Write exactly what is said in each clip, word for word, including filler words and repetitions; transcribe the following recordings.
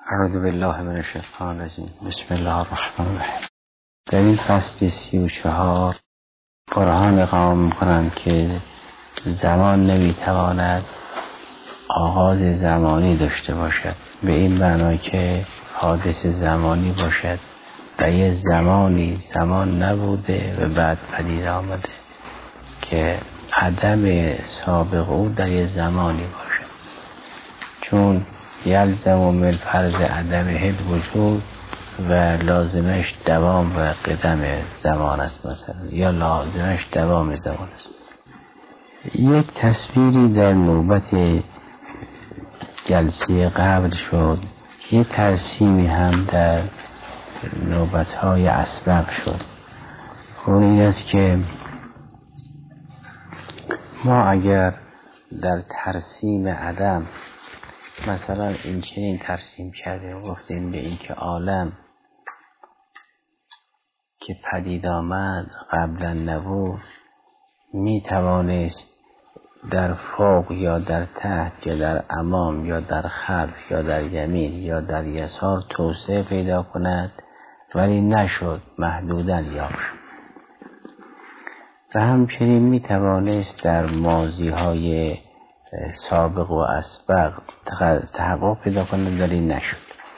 اعوذ بالله من الشیطان الرجیم. بسم الله الرحمن الرحیم. در این فصل سی و چهار قرآن اقامه می‌کنند که زمان نمیتواند آغاز زمانی داشته باشد، به این معنا که حادث زمانی باشد و یه زمانی زمان نبوده و بعد پدید آمده که عدم سابق او در یه زمانی باشد، چون یلزم من فرض عدم هد وجود و لازمش دوام و قدم زمان است، مثلا یا لازمش دوام زمان است. یک تصویری در نوبت جلسه قبل شد، یک ترسیمی هم در نوبت‌های اسبق شد. اون این است که ما اگر در ترسیم عدم مثلا این چنین ترسیم کردیم، گفتیم به این که عالم که پدید آمد قبلا نبود، می توانست در فوق یا در تحت یا در امام یا در خلف یا در یمین یا در یسار توسعه پیدا کند، ولی نشد، محدوداً یافت. و همچنین می توانست در ماضی های سابق و اسبق تحقق پیدا کنند، ولی نشد.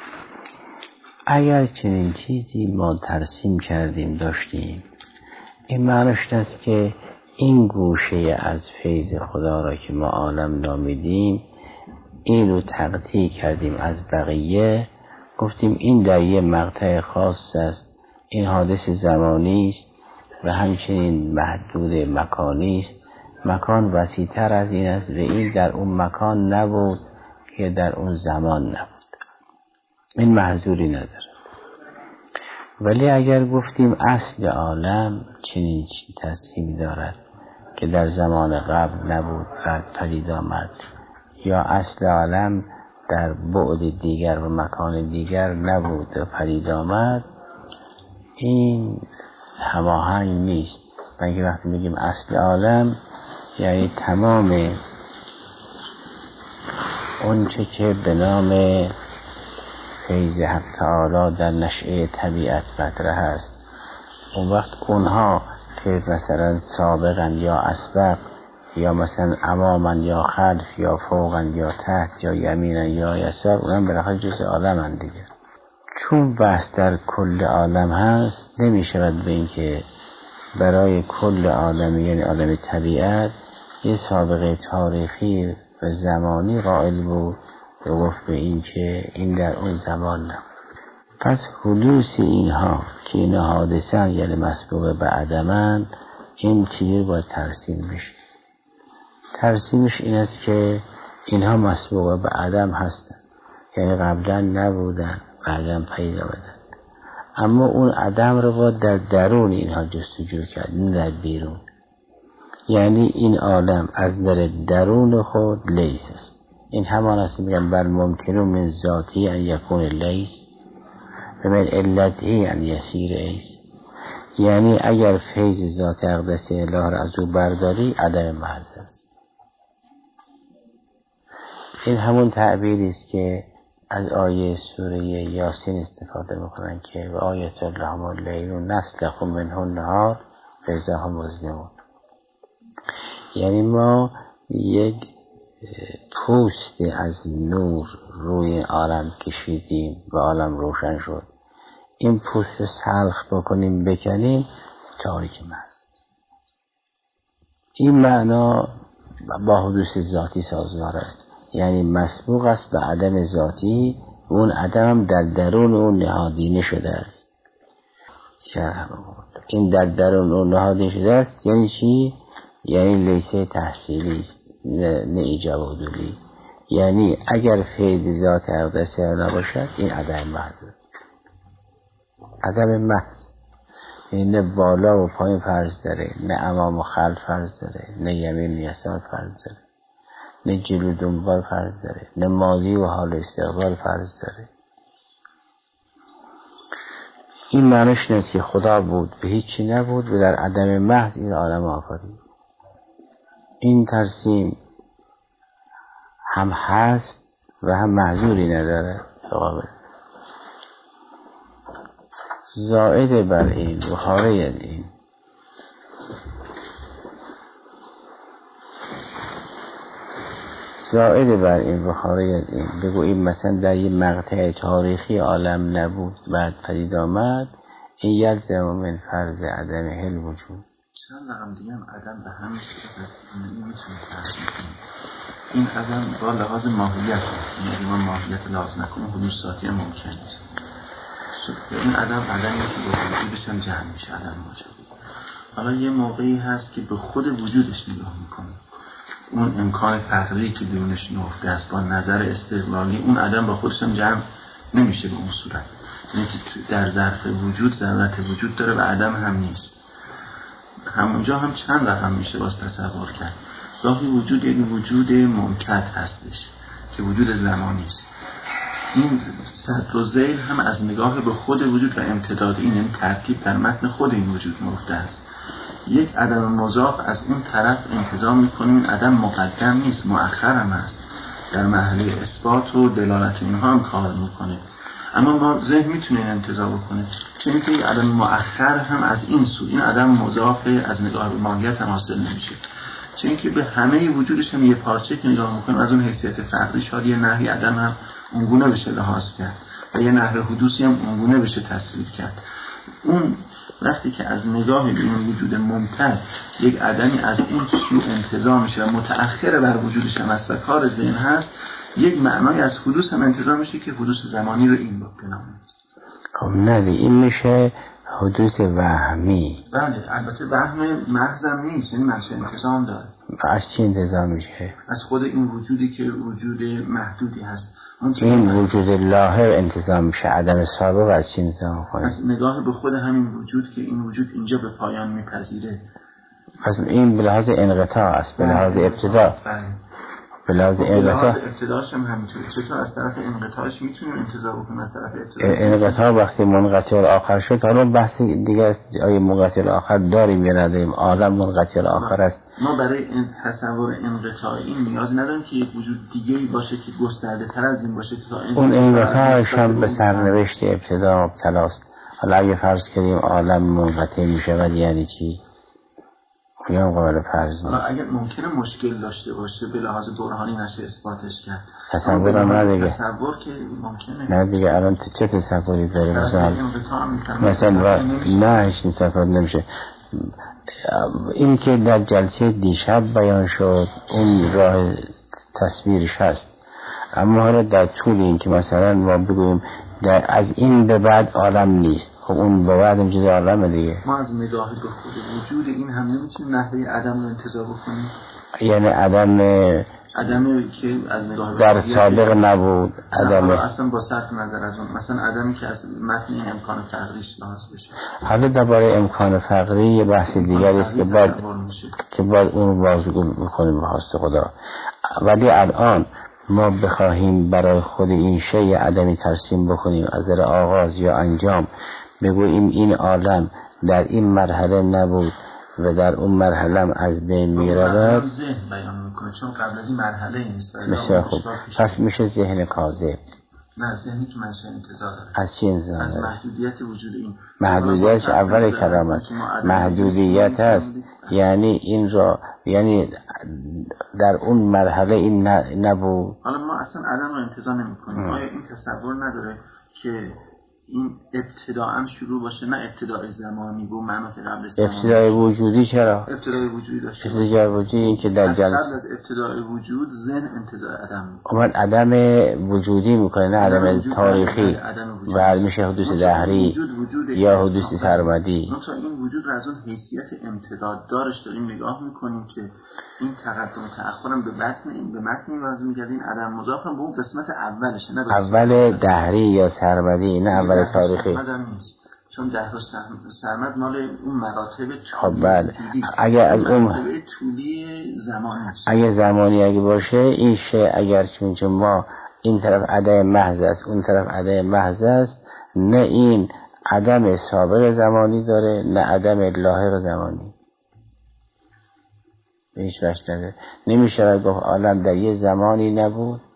اگر چنین چیزی ما ترسیم کردیم داشتیم، این معنیش است که این گوشه از فیض خدا را که ما عالم نامیدیم، این رو تقطیع کردیم از بقیه، گفتیم این در یه مقطع خاص است، این حادث زمانی است و همچنین محدود مکانی است. مکان وسیع‌تر از این است و این در اون مکان نبود که در اون زمان نبود، این محظوری نداره. ولی اگر گفتیم اصل عالم چنین تصمیمی دارد که در زمان قبل نبود بعد پدید آمد، یا اصل عالم در بعد دیگر و مکان دیگر نبود و پدید آمد، این هماهنگ نیست. مگه وقتی میگیم اصل عالم یعنی تمام اون چه که به نام فیض حق تعالی در نشأه طبیعت مطرح است، اون وقت اونها که مثلا سابقا یا اسبق یا مثلا اماما یا خلف یا فوقا یا تحت یا یمینا یا یسار، اونم بالاخره جزء عالم دیگه. چون بحث در کل عالم هست، نمی شود به این که برای کل عالم یعنی عالم طبیعت یه سابقه تاریخی و زمانی قائل بود و گفت به این که این در اون زمان نبود. پس حدوث اینها که این حادثه یعنی مسبوق به عدمن، این چیزی باید ترسیم بشه. ترسیمش این است که اینها مسبوق به عدم هستن، یعنی قبلا نبودن بعدا پیدا آمدن، اما اون عدم رو باید در درون اینها جستجو کرد، نه در بیرون. یعنی این عالم از در درون خود لیس است. این همان است میگن بل ممکنه من ذاتی ان یکون لیس و من علتی ان یسیر ایس. یعنی اگر فیض ذات اقدس اله را از او برداری، عدم محض است. این همون تعبیری است که از آیه سوره یاسین استفاده میکنن که و آیت لهم اللیل نسلخ منه النهار فاذا هم مظلمون. یعنی ما یک پوست از نور روی عالم کشیدیم و عالم روشن شد. این پوست رو سلخ بکنیم بکنیم، تاریک محض. این معنا با حدوث ذاتی سازگار است، یعنی مسبوق است به عدم ذاتی، اون عدم در درون اون نهادینه شده است. این در درون اون نهادینه شده است یعنی چی؟ یعنی لیسه تحصیلی است، نه, نه ایجاب و دولی. یعنی اگر فیض ذات اقدس نباشد، این عدم محض، عدم محض. این نه بالا و پایین فرض داره، نه امام و خلف فرض داره، نه یمین و یسار فرض داره، نه جلو دنبال فرض داره، نه ماضی و حال استقبال فرض داره. این معنیش نیست که خدا بود به هیچی نبود و در عدم محض این عالم آفرید. این ترسیم هم هست و هم محظوری نداره. قابل زائد بر این و خارج از این زائد بر این و خارج از این بگوییم مثلا در یه مقطع تاریخی عالم نبود بعد پدید آمد، این یلزم من فرض عدم هل وجود. چند رقم دیگه هم عدم به همین صورت هست، این میتونیم فرض کنیم این عدم با لحاظ ماهیت هست، یعنی ما ماهیت لحاظ نکنیم حدوث ذاتی هم ممکن نیست. این عدم عدمی که با وجودش هم جمع میشه عدم موجودی. حالا یه موقعی هست که به خود وجودش نگاه میکنه، اون امکان فقری که درونش نهفته است با نظر استقلالی، اون عدم با خودش هم جمع نمیشه به اون صورت، یعنی در ظرف وجود ضرورت وجود داره و عدم هم نیست. همونجا هم چند رقم میشه باز تصور کرد. گاهی وجود یک وجود ممکن هستش که وجود زمانی است. این صدر و ذیل هم از نگاه به خود وجود و امتداد این، یعنی ترکیب در متن خود این وجود نهفته است. یک عدم مضاف از اون طرف انتظار میکنیم، این عدم مقدم نیست، مؤخر هم است، در محل اثبات و دلالت اینها هم کار میکنه. اما ما ذهن میتونه این انتظار بکنه، چون که یک عدم مؤخر هم از این سو، این عدم مضاف از نگاه به ماهیت هم حاصل نمیشه، چون که به همه وجودش هم یه پارچه که نگاه میکنیم از اون حیثیت فقری شاید یه نحوی عدم هم اونگونه بشه لحاظ کرد و یه نحوه حدوثی هم اونگونه بشه تصویر کرد. اون وقتی که از نگاه به این وجود ممتد یک عدمی از این سو انتظار میشه و متأخر بر وجودش هم است و کار ذهن هست، یک معنای از حدوث هم انتظار میشه که حدوث زمانی رو این بکنم. خب نه دیگه این میشه حدوث وهمی. بله البته وهم محضم نیست، یعنی منشه انتظام داره. از چی انتظام میشه؟ از خود این وجودی که وجود محدودی هست. این وجود لاحق انتظام میشه، عدم سابق از چی انتظام کنه؟ از نگاه به خود همین وجود که این وجود اینجا به پایان میپذیره. پس این به لحاظ انقطاع است، به لحاظ ابتدا. به لحاظ انقطاع ابتداش هم همینطوره. چطور از طرف انقطاعش میتونیم انتظار بکنیم از طرف ابتدا؟ انقطاع وقتی منقطع آخر شد، حالا بحث دیگه است آیا منقطع آخر داریم یا نداریم، عالم منقطع آخر است. ما برای این تصور انقطاع این نیاز نداریم که یک وجود دیگه‌ای باشه که گسترده تر از این باشه که تا اون انقطاعش هم به سرنوشت ابتدا مبتلا است. حالا اگه فرض کنیم عالم منقطع میشه یعنی چی؟ خیام قابل فرض نیست. اگر ممکنه مشکل داشته باشه به لحاظ برهانی نشه اثباتش کرد، تصور هم نه دیگه. تصور که ممکنه نه دیگه. الان چه تصوری داره؟ مثلا مثلا نه هیچ تصور نمیشه. این که در جلسه دیشب بیان شد اون راه تصویرش هست، اما حالا در طول این که مثلا ما بگویم در از این به بعد عالم نیست، خب اون به بعد جز عالم دیگه. ما از نگاه به خود وجود این هم نمیتونیم نحوه عدم رو انتزاع بکنیم، یعنی عدم عدمی که از نگاه در سابق نبود، عدم اصلا با صرف نظر از اون، مثلا عدمی که از متن این امکان فقریش لحاظ بشه. حالا درباره امکان فقری یه بحث دیگری است که بعد که بعد اون بازگو میکنیم به خواست خدا. ولی الان ما بخواهیم برای خود این شیء عدمی ترسیم بکنیم از در آغاز یا انجام، بگوییم این عالم در این مرحله نبود و در اون مرحله هم از بین می‌رود، ذهن بیان میکنه چون قبل از این مرحله ای نیست. بسیار خوب. پس میشه ذهن کاذب. نه، ذهنی که منشه انتظار داره. از چی انتظار داره؟ از محدودیت وجود این. محدودیتش اول کلام است. محدودیت هست یعنی این را، یعنی در اون مرحله این نبود. حالا ما اصلا عدم رو انتظار نمی کنیم. آیا این تصور نداره که این ابتداعا شروع باشه، نه ابتدای زمانی بود معنا که قبل از زمانی. ابتدای وجودی چرا؟ ابتدای وجودی داشته. ابتدای وجودی این که در جلسه قبل از ابتدای وجود ذهن انتظار عدم میکنه. اون عدم وجودی میکنه، نه عدم تاریخی. و میشه حدوث دهری یا حدوث سرمدی. ما تا این وجود رو از اون حیثیت امتداد دارش داریم نگاه میکنیم که این تقدم و تأخرم به متن این به متن واسه میگردین عدم مضاف هم به اون قسمت اولشه، نه اول دهری یا سرمدی، نه اول تاریخی. چون دهر و سرمد مال اون مراتب خب بله. اگر از اون طولی زمانی است، اگر زمانی اگه باشه این شی، اگر چون چون ما این طرف عدم محض است اون طرف عدم محض است، نه این عدم سابق زمانی داره نه عدم لاحق زمانی. به هیچ وجه نداره. نمیشه گفت عالم در یه زمانی نبود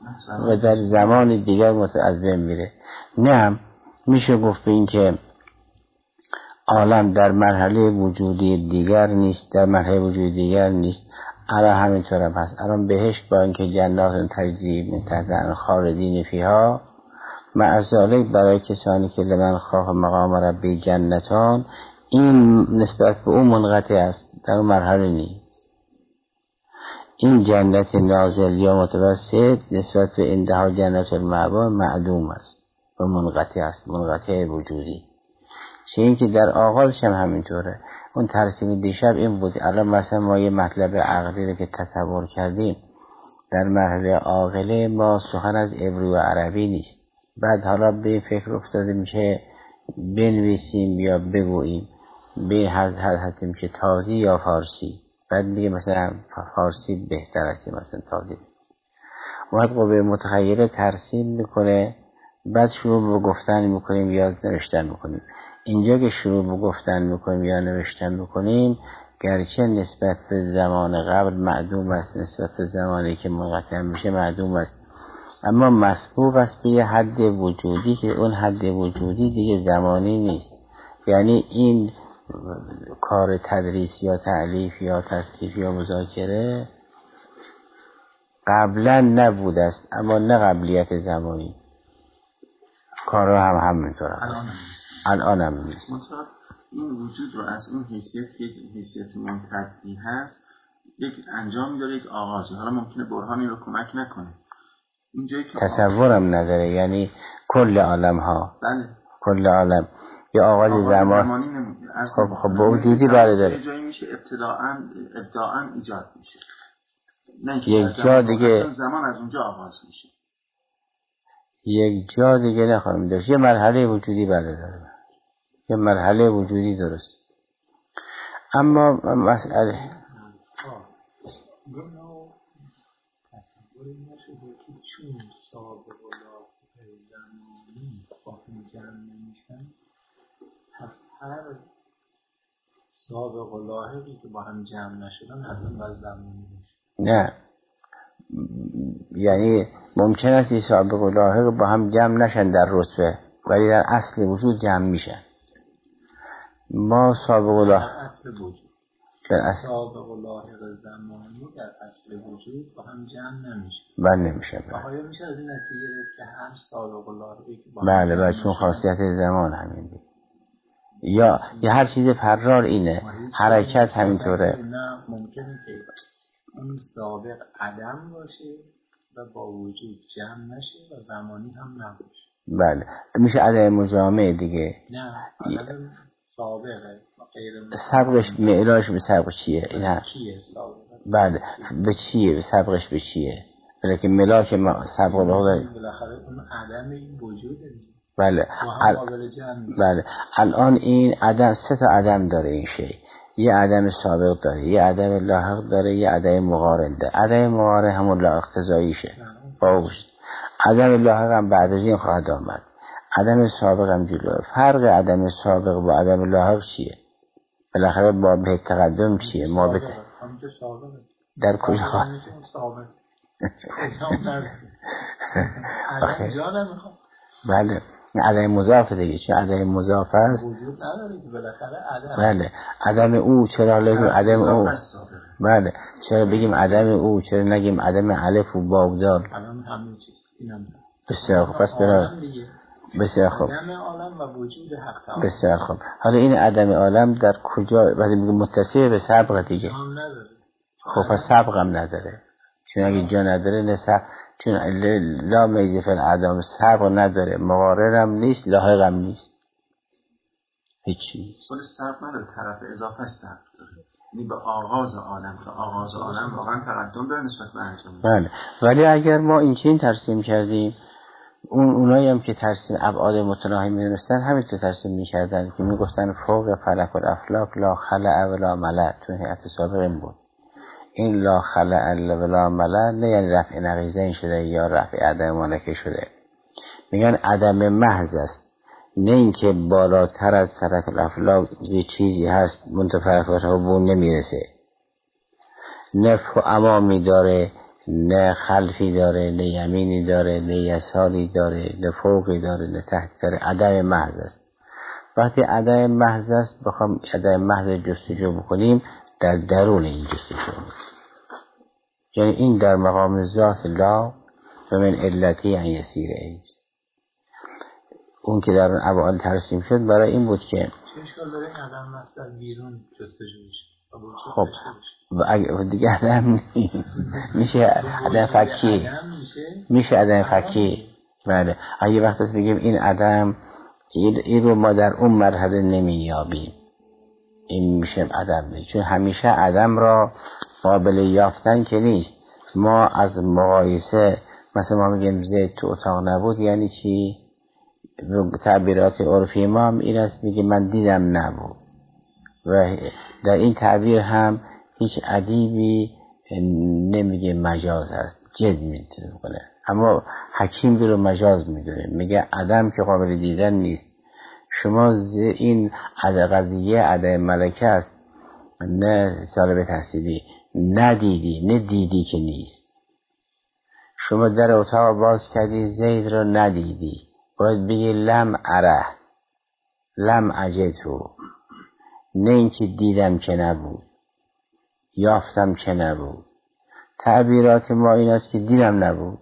و در زمان دیگر از بین میره. نه میشه گفت به این که عالم در مرحله وجودی دیگر نیست، در مرحله وجودی دیگر نیست. الان همینطور هم هست. الان بهشت با اینکه جنات تجری من تحتها خالدین فیها، مع ذالک برای کسانی که لمن خاف مقام ربی جنتان، این نسبت به اون منقطع است، در اون مرحله نیست. این جنت نازل یا متوسط نسبت به انتها جنت المأوا معدوم است و منقطع است، منقطع وجودی. چه این که در آغازش هم همینطوره. اون ترسیم دیشب این بود. الان مثلا ما یه مطلب عقلی رو که تصور کردیم، در مرحله عاقله ما سخن از عبری و عربی نیست. بعد حالا به این فکر افتاده میشه بنویسیم یا بگوییم، به هر حد هستیم که تازی یا فارسی. بعد میگه مثلا فارسی بهتر است مثلا تازی. وقت قوه متخیله ترسیم میکنه، بعد شروع به گفتن میکنیم یا نوشتن میکنیم. اینجا که شروع به گفتن میکنیم یا نوشتن میکنیم، گرچه نسبت به زمان قبل معدوم است، نسبت به زمانی که منقطع میشه معدوم است، اما مسبوق است به یه حد وجودی که اون حد وجودی دیگه زمانی نیست. یعنی این کار تدریس یا تعلیف یا تصنیف یا مذاکره قبلا نبود است، اما نه قبلیت زمانی. کارها هم همینطور هست. الان هم نیست. این وجود رو از اون حیثیت که حیثیت منتقی هست یک انجام داره، یک آغازی. حالا ممکنه برهانی رو کمک نکنه. تصورم نداره، یعنی کل عالم ها. بله. کل عالم یا آغاز, آغاز زمان. خب خب با وجودی بله داره. جایی میشه ابتداعاً ابداعاً ایجاد میشه. یک جا دیگه زمان از اونجا آغاز میشه. یک جا دیگه نخواهیم داشت. یه مرحله وجودی بله داره. یه مرحله وجودی درست. اما مسئله تصور نشده که چون سابق و لاحق زمانی با هم جمع نمیشن، پس هر سابق و لاحقی که با هم جمع نشدن حتما باید زمانی میشه. نه، یعنی ممکن است این سابق و لاحق با هم جمع نشن در رتبه، ولی در اصل وجود جمع میشن. ما سابق و لاحق اصل وجود اصل... سابق و لاحق زمانی در اصل وجود با هم جمع نمیشه. بله نمیشه. و آیا میشه از این نتیجه که هر سابق و لاحقی که با بله بله چون خاصیت زمان همین بود. یا یا هر چیز فرار اینه، حرکت همینطوره. نه ممکنه که اون سابق عدم باشه و با وجود جمع نشه و زمانی هم نباشه. بله میشه عدم مجامع دیگه. نه عدم سابقه غیر سابقش معراج به سابق چیه؟ نه چیه سابقه؟ بله به چیه؟ سابقش به چیه؟ بلکه ملاک ما سابق رو داریم. بالاخره اون عدم این وجوده. بله ال... بله الان این عدم سه تا عدم داره این شی. یه عدم سابق داره، یه عدم لاحق داره، یه عدم مقارن داره. عدم مقارن همون لا اقتضاییشه. باوش عدم لاحق هم بعد از این خواهد آمد. عدم سابق هم جلوه. فرق عدم سابق با عدم لاحق چیه؟ بالاخره با به تقدم چیه؟ ما به در کجا خواهد بله عدم مضاف دیگه، چون عدم مضاف است وجود نداره که بالاخره عدم. بله عدم او چرا بگیم عدم او؟ بله چرا بگیم عدم او؟ چرا نگیم عدم الف و واو دال؟ الان همین چیز اینم بسیار خوب. پس برای بسیار خوب عدم عالم و وجود حق تعالی. بسیار خوب. حالا این عدم عالم در کجا؟ وقتی میگه متصل به سابق دیگه هم نداره. خب پس سابق هم نداره، چون اگه جا نداره نسب، چون لا میزه فی العدم سابق نداره، مقارن هم نیست، لاحق هم نیست، هیچی. خود سابق نداره، طرف اضافه سابق داره، یعنی به آغاز عالم که آغاز عالم واقعا تقدم داره نسبت به انجام. بله ولی اگر ما این چین ترسیم کردیم، اون اونایی هم که ترسیم ابعاد متناهی می‌دونستن همینطور ترسیم می‌کردن که میگفتن فوق فلک الافلاک لا خلع ولا ملع. تو هیئت سابق این بود. این لا خلع ولا ملع نه یعنی رفع نقیضه این شده یا رفع عدم ملکه شده، میگن عدم محض است، نه اینکه بالاتر از فلک الافلاک یه چیزی هست منتها فلک الافلاک نمیرسه، نفع و امامی داره نه خلفی داره، نه یمینی داره، نه یساری داره، نه فوقی داره، نه تحتی داره. عدم محض است. وقتی عدم محض است بخوام عدم محض جستجو بکنیم، در درون این جستجو نیست. یعنی این در مقام ذات لا و من علتی ان یسیر ایست. اون که در ابعاد ترسیم شد برای این بود که چه اشکال داره عدم محض در بیرون جستجو بشه؟ خب و اگه دیگه عدم نیست، میشه عدم فکی، میشه عدم فکی. بله اگه وقت است بگیم این عدم، این رو ما در اون مرحله نمیابیم، این میشه عدم نیست. چون همیشه عدم را قابل یافتن که نیست. ما از مقایسه مثلا ما میگیم زید تو اتاق نبود، یعنی چی؟ تعبیرات عرفی ما هم این است، میگه من دیدم نبود. و در این تعبیر هم هیچ ادیبی نمیگه مجاز هست، جد میتونه. اما حکیم رو مجاز میدونه، میگه عدم که قابل دیدن نیست. شما این قضیه عدم ملکه است، نه سالب تحصیلی، ندیدی، نه دیدی که نیست. شما در اتاق باز کردی، زید رو ندیدی، باید بگی لم اره، لم اجدهو، نه اینکه دیدم که نبود، یافتم که نبود. تعبیرات ما این است که دیدم نبود،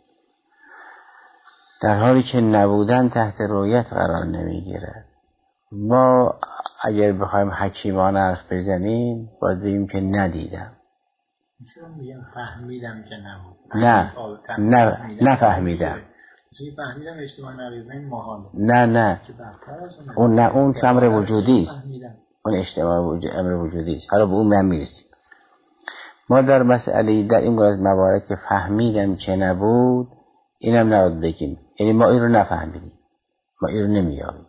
در حالی که نبودن تحت رؤیت قرار نمیگیره. ما اگر بخوایم حکیمانه حرف بزنیم باید بگیم که ندیدم. چون میگم فهمیدم که نبود. نه نه نفهمیدم. چی فهمیدم اشتباه نریزه این محاله. نه نه اون نه اون که امر وجودی است، اون اشتباه وجود امر وجودی است. حالا به اون من میرسیم. ما در مسئله در این گونه موارد که فهمیدم که نبود، اینم نباید بگیم، یعنی ما این رو نفهمیدیم، ما این رو نمیابیم،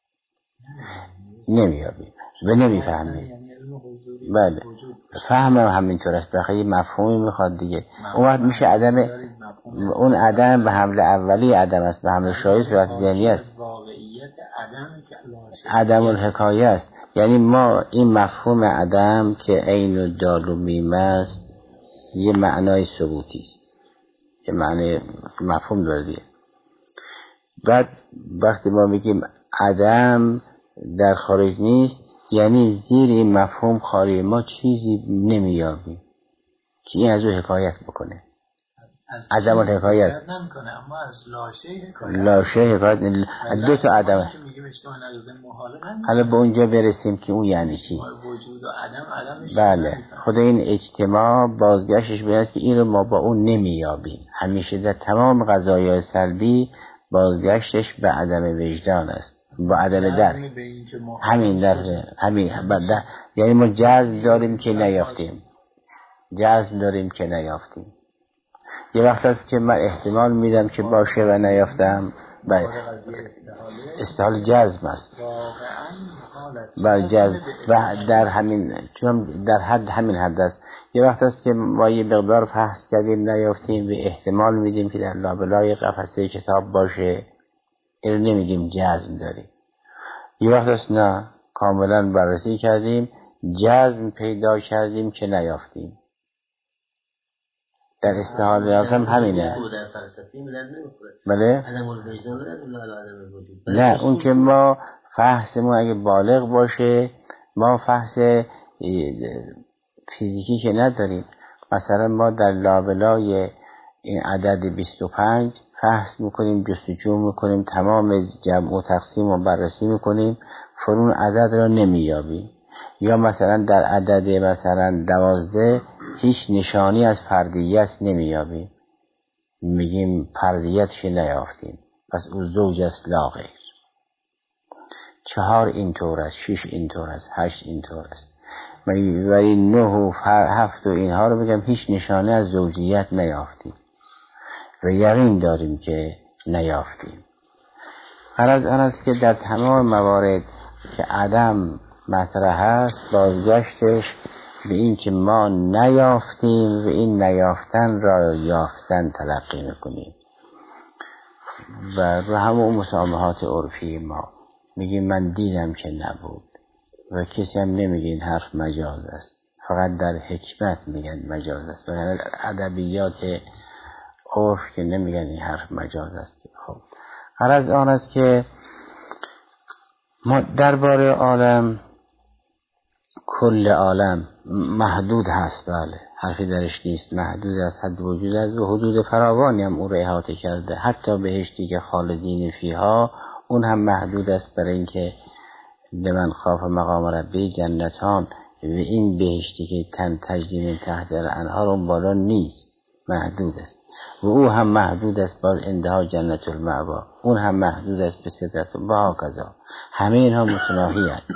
نمیابیم و نمیفهمیم. بله فهم هم همینطور است، بخیه مفهومی میخواد دیگه. اون وقت میشه عدم، اون عدم به حمل اولی عدم است، به حمل شایع صورت ذهنی است، عدم الحکایه است. یعنی ما این مفهوم عدم که عین و دال و میم است یه معنای ثبوتی است، یه معنی مفهوم داره دیگه. بعد وقتی ما میگیم عدم در خارج نیست، یعنی زیر این مفهوم خارج ما چیزی نمیابیم که این از او حکایت بکنه. عدم الحکایه است، اما از لاشه حکایت، لاشه حکایت دو تا عدم. حالا به اونجا برسیم که اون یعنی چی. وجود و عدم عدمش. بله خود این اجتماع بازگشتش به است که این رو ما با اون نمیابیم. همیشه در تمام قضایای سلبی بازگشتش به عدم وجدان است، با عدم در همین در همین در. یعنی ما جزم داریم که نیافتیم، جزم داریم که نیافتیم. یه وقت است که من احتمال میدم که باشه و نیافتم، بله استحال جزم است. بله جزم و در همین، چون در حد همین حد است. یه وقت است که ما یه مقدار فحص کردیم نیافتیم و احتمال میدیم که در لابلای قفسه کتاب باشه، این رو نمیگیم جزم داریم. یه وقت است نه، کاملا بررسی کردیم، جزم پیدا کردیم که نیافتیم. در استحال هم همینه. بله؟ نه اون که ما فحصمون اگه بالغ باشه، ما فحص فیزیکی که نداریم. مثلا ما در لابلای این عدد بیست و پنج فحص میکنیم، جستجو میکنیم، تمام جمع و تقسیم و بررسی میکنیم، فرون عدد را نمیابیم. یا مثلا در عدد مثلا دوازده هیچ نشانی از فردیت نمیابیم، میگیم فردیتش نیافتیم، پس او زوج است لا غیر. چهار اینطور است، شش اینطور است، هشت اینطور است، ولی نه و هفت و اینها رو بگم هیچ نشانه از زوجیت نیافتیم و یقین داریم که نیافتیم. غرض آن است که در تمام موارد که عدم مطرح است، بازگشتش به این که ما نیافتیم و این نیافتن را یافتن تلقی میکنیم. و رو همون مسامحات عرفی ما میگیم من دیدم که نبود و کسی هم نمیگه این حرف مجاز است. فقط در حکمت میگن مجاز است، وگرنه در ادبیات عرف که نمیگن این حرف مجاز است. خب غرض آن است که ما درباره عالم، کل عالم محدود هست، بله حرفی درش نیست، محدود است، حد وجود است و حدود فراوانی هم او را احاطه کرده. حتی بهشتی که خالدین فیها اون هم محدود است، برای اینکه لمن خاف مقام ربی جنتان، و این بهشتی که تن تجری من تحت الانهار اون بالا نیست، محدود است. و او هم محدود است باز انتها جنت المأوا، اون هم محدود است به سدرت و هکذا. همه اینها متناهی هست،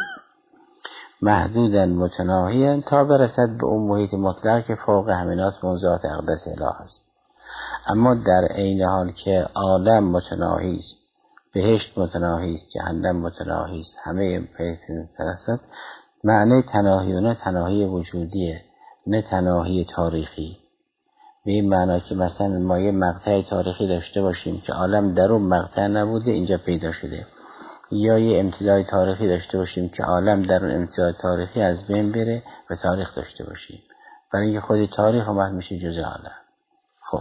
محدودن متناهی تا برسد به اون محیط مطلق که فوق همیناست، اون ذات اقدس اله است. اما در عین حال که عالم متناهی است، بهشت متناهی است، جهنم متناهی است، همه پیدا معنی تناهی و نه تناهی وجودیه، نه تناهی تاریخی. به این معنی که مثلا ما یه مقطع تاریخی داشته باشیم که عالم در اون مقطع نبوده اینجا پیدا شده، یا یه امتداد تاریخی داشته باشیم که عالم در اون امتداد تاریخی از بین بره و تاریخ داشته باشیم، برای اینکه خود تاریخ اومد میشه جزء عالم. خب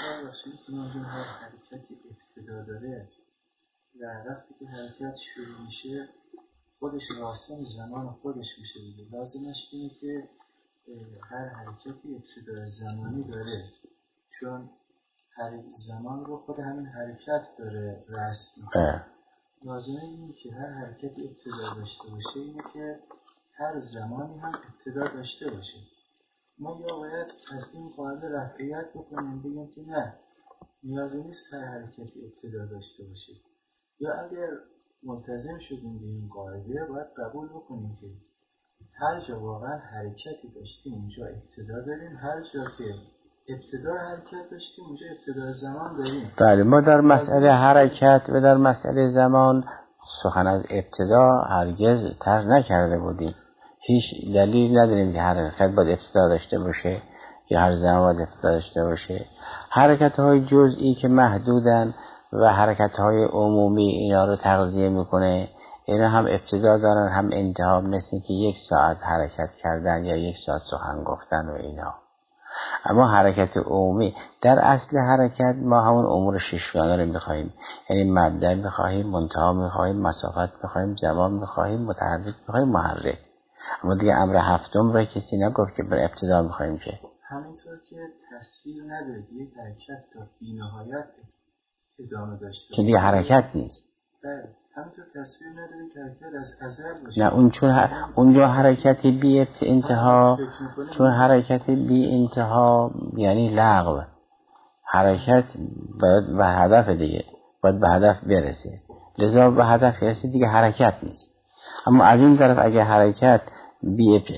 هر حرکتی ابتدا داره و وقتی که حرکت شروع میشه خودش راستن زمان خودش میشه دیگه. لازمش اینه که هر حرکتی ابتدا زمانی داره، چون هر زمان رو خود همین حرکت داره رسم میکنه. لازمه اینه که هر حرکتی ابتدا داشته باشه اینه که هر زمانی هم ابتدا داشته باشه. ما یا باید از این قاعده رفعیت بکنیم، بگیم که نه نیازی نیست هر حرکتی ابتدا داشته باشه، یا اگر ملتزم شدیم به این قاعده باید قبول بکنیم که هر جا واقعا حرکتی داشتیم اونجا ابتدا داریم، هر جا که ابتدا حرکت داشتیم اونجا ابتدا زمان داریم. بله ما در مسئله حرکت و در مسئله زمان سخن از ابتدا هرگز طرح نکرده بودیم. هیچ دلیل نداریم که هر حرکت باید ابتدا داشته باشه یا هر زمان باید ابتدا داشته باشه. حرکت های جزئی که محدودن و حرکت های عمومی اینا رو تغذیه میکنه، اینا هم ابتدا دارن هم انتها، مثل که یک ساعت حرکت کردن یا یک ساعت سخن گفتن و اینا. اما حرکت عمومی در اصل حرکت ما همون امور ششگانه رو میخواییم، یعنی مبدأ میخواهیم، منتها میخواهیم، مسافت میخواهیم، زمان میخواهیم، متحرک میخواهیم، محرک. اما دیگه امر هفتم رو کسی نگفت که بر ابتدا میخواهیم. که همینطور که تصویر نداره که یک حرکت تا بی‌نهایت ادامه داشته که دیگه حرکت نیست. بله همینطور تصویر نداره که حرکت از ازل باشه. نه اون چون ه... اونجا حرکت بی انتها، چون حرکت بی انتها یعنی لغو. حرکت باید به هدف دیگه، باید به هدف برسه، لذا به هدف برسه دیگه حرکت نیست. اما از این طرف اگه حرکت بی اب...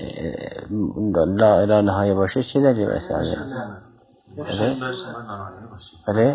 لا اله نهایه باشه چه دلیل برسه؟ بله؟ بله؟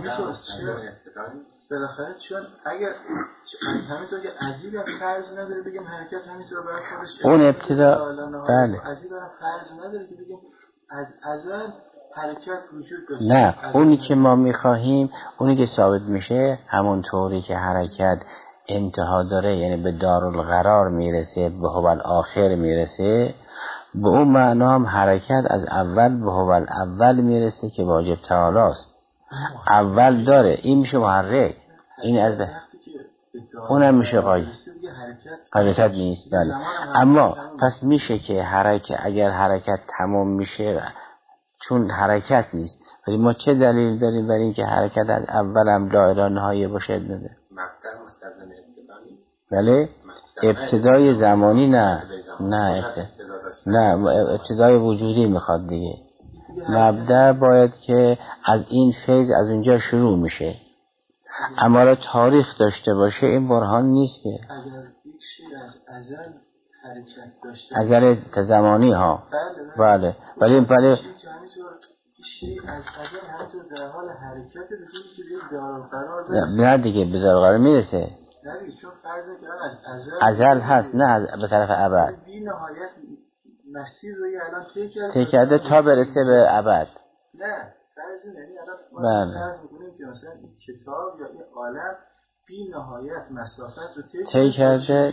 بالاخره چون اگر همینطور که ازیل هم فرض نداره بگیم حرکت همینطور برای خودش اون ابتدا، بله ازیل هم فرض نداره که بگیم از ازل حرکت وجود داشته. نه اونی که ما میخواهیم، اونی که ثابت میشه همون طوری که حرکت انتها داره، یعنی به دارالقرار میرسه، به هوال آخر میرسه، به اون معنا هم حرکت از اول به هوال اول میرسه که واجب تعالی است. اول داره، این میشه محرک، این از به اونم میشه قایم، حرکت نیست. بله اما پس میشه که حرکت اگر حرکت تمام میشه چون حرکت نیست، ولی ما چه دلیل داریم برای اینکه حرکت از اول هم لا اله نهایه باشه؟ بده مقطع مستلزم ابتدایی. بله ابتدای زمانی نه نه ابتدا. نه ابتدای وجودی میخواد دیگه. مبدأ باید که از این فیض از اونجا شروع میشه، اما را تاریخ داشته باشه این برهان نیست که اگر یک شیء از ازل حرکت داشته ازل تزمانی ها. بله ولی ولی شیء از ازل همینطور در حال حرکت بدون که یک دارالقرار برسه. نه دیگه به دارالقرار میرسه. نه دیگه چون فرض کردن از ازل ازل هست، نه از به طرف ابد. بی نهایت مسیر رو الان طی کرده طی کرده تا برسه به ابد. نه فرض یعنی الان بله فرض می‌کنیم که مثلا این کتاب یا این عالم بی نهایت مسافت رو طی کرده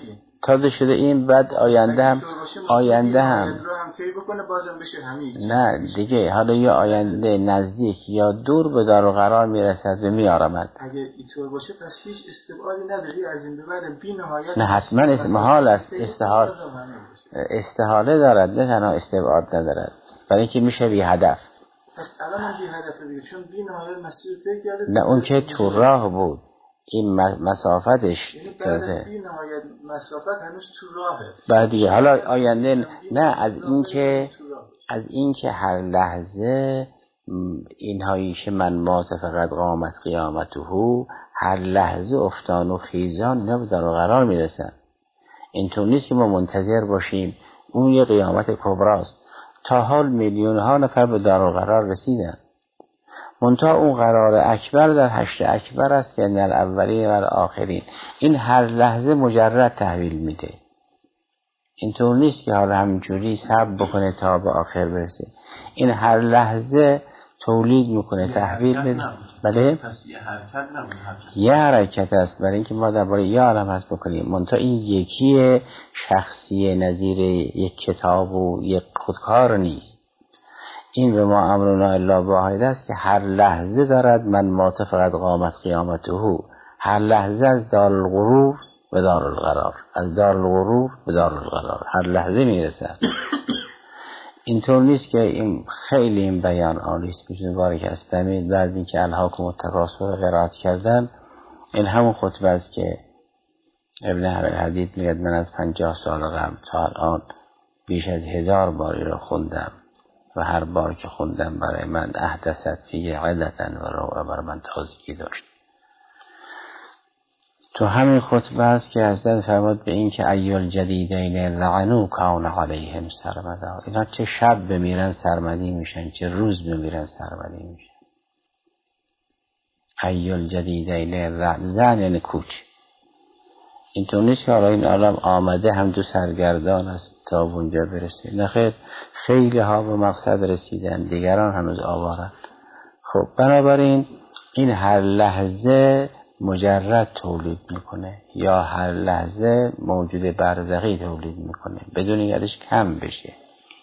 تازه شده این بعد آینده هم آینده هم بکنه بازم بشه همین. نه دیگه حالا یا آینده نزدیک یا دور به دار و قرار میرسد و میارمد. اگه اینطور باشه پس هیچ استبعادی نداری از این به بعد بی نهایت. نه حتما محال است، استحال استحاله دارد، نه تنها استبعاد ندارد، برای اینکه میشه بی هدف. پس الان هم بی هدفه دیگه، چون بی نهایت مسیر طی کرده. نه اون که تو راه بود، این مسافتش تازه بی نهایت مسافت هنوز تو راهه. بعد دیگه حالا آینده نه از این که از این که هر لحظه اینهاییش من مات فقط قامت قیامته، هر لحظه افتان و خیزان اینا به دار و قرار میرسن. اینطور نیست که ما منتظر باشیم، اون یه قیامت کبراست. تا حال میلیون ها نفر به دار و قرار رسیدن، منتها اون قرار اکبر در حشر اکبر است که در اولین و آخرین. این هر لحظه مجرد تحویل میده، اینطور نیست که حالا همینجوری صبر بکنه تا به آخر برسه. این هر لحظه تولید میکنه، تحویل میده. بله پس یه حرکت نبود، یه حرکت است، برای اینکه ما درباره یه عالم هست بکنیم. منتها این یکی شخصی نظیر یک کتاب و یک خودکار نیست. این به ما امرنا الا واحد است که هر لحظه دارد من مات فقط قامت قیامته، هر لحظه از دار الغرور به دار القرار، از دار الغرور به دار القرار هر لحظه میرسد. اینطور نیست که این خیلی این بیان عالی است. میشه بارک استمید بعد اینکه الهاکم التکاثر قرائت کردن، این همون خطبه است که ابن حدید میگه من از پنجاه سال قبل تا الان بیش از هزار باری رو خوندم و هر بار که خوندم برای من احدثت فی علتن و رو بر من تازگی داشت. تو همین خطبه است که حضرت فرمود به این که ایال جدیدین لعنو کون علیهم سرمدا، اینا چه شب بمیرن سرمدی میشن، چه روز بمیرن سرمدی میشن. ایال جدیدین لعن، زن یعنی کوچ. اینطور نیست که حالا این عالم آمده هم دو سرگردان است تا اونجا برسه، نخیر خیلی ها به مقصد رسیدن، دیگران هنوز آوارن. خب بنابراین این هر لحظه مجرد تولید میکنه یا هر لحظه موجود برزخی تولید میکنه بدون یادش کم بشه.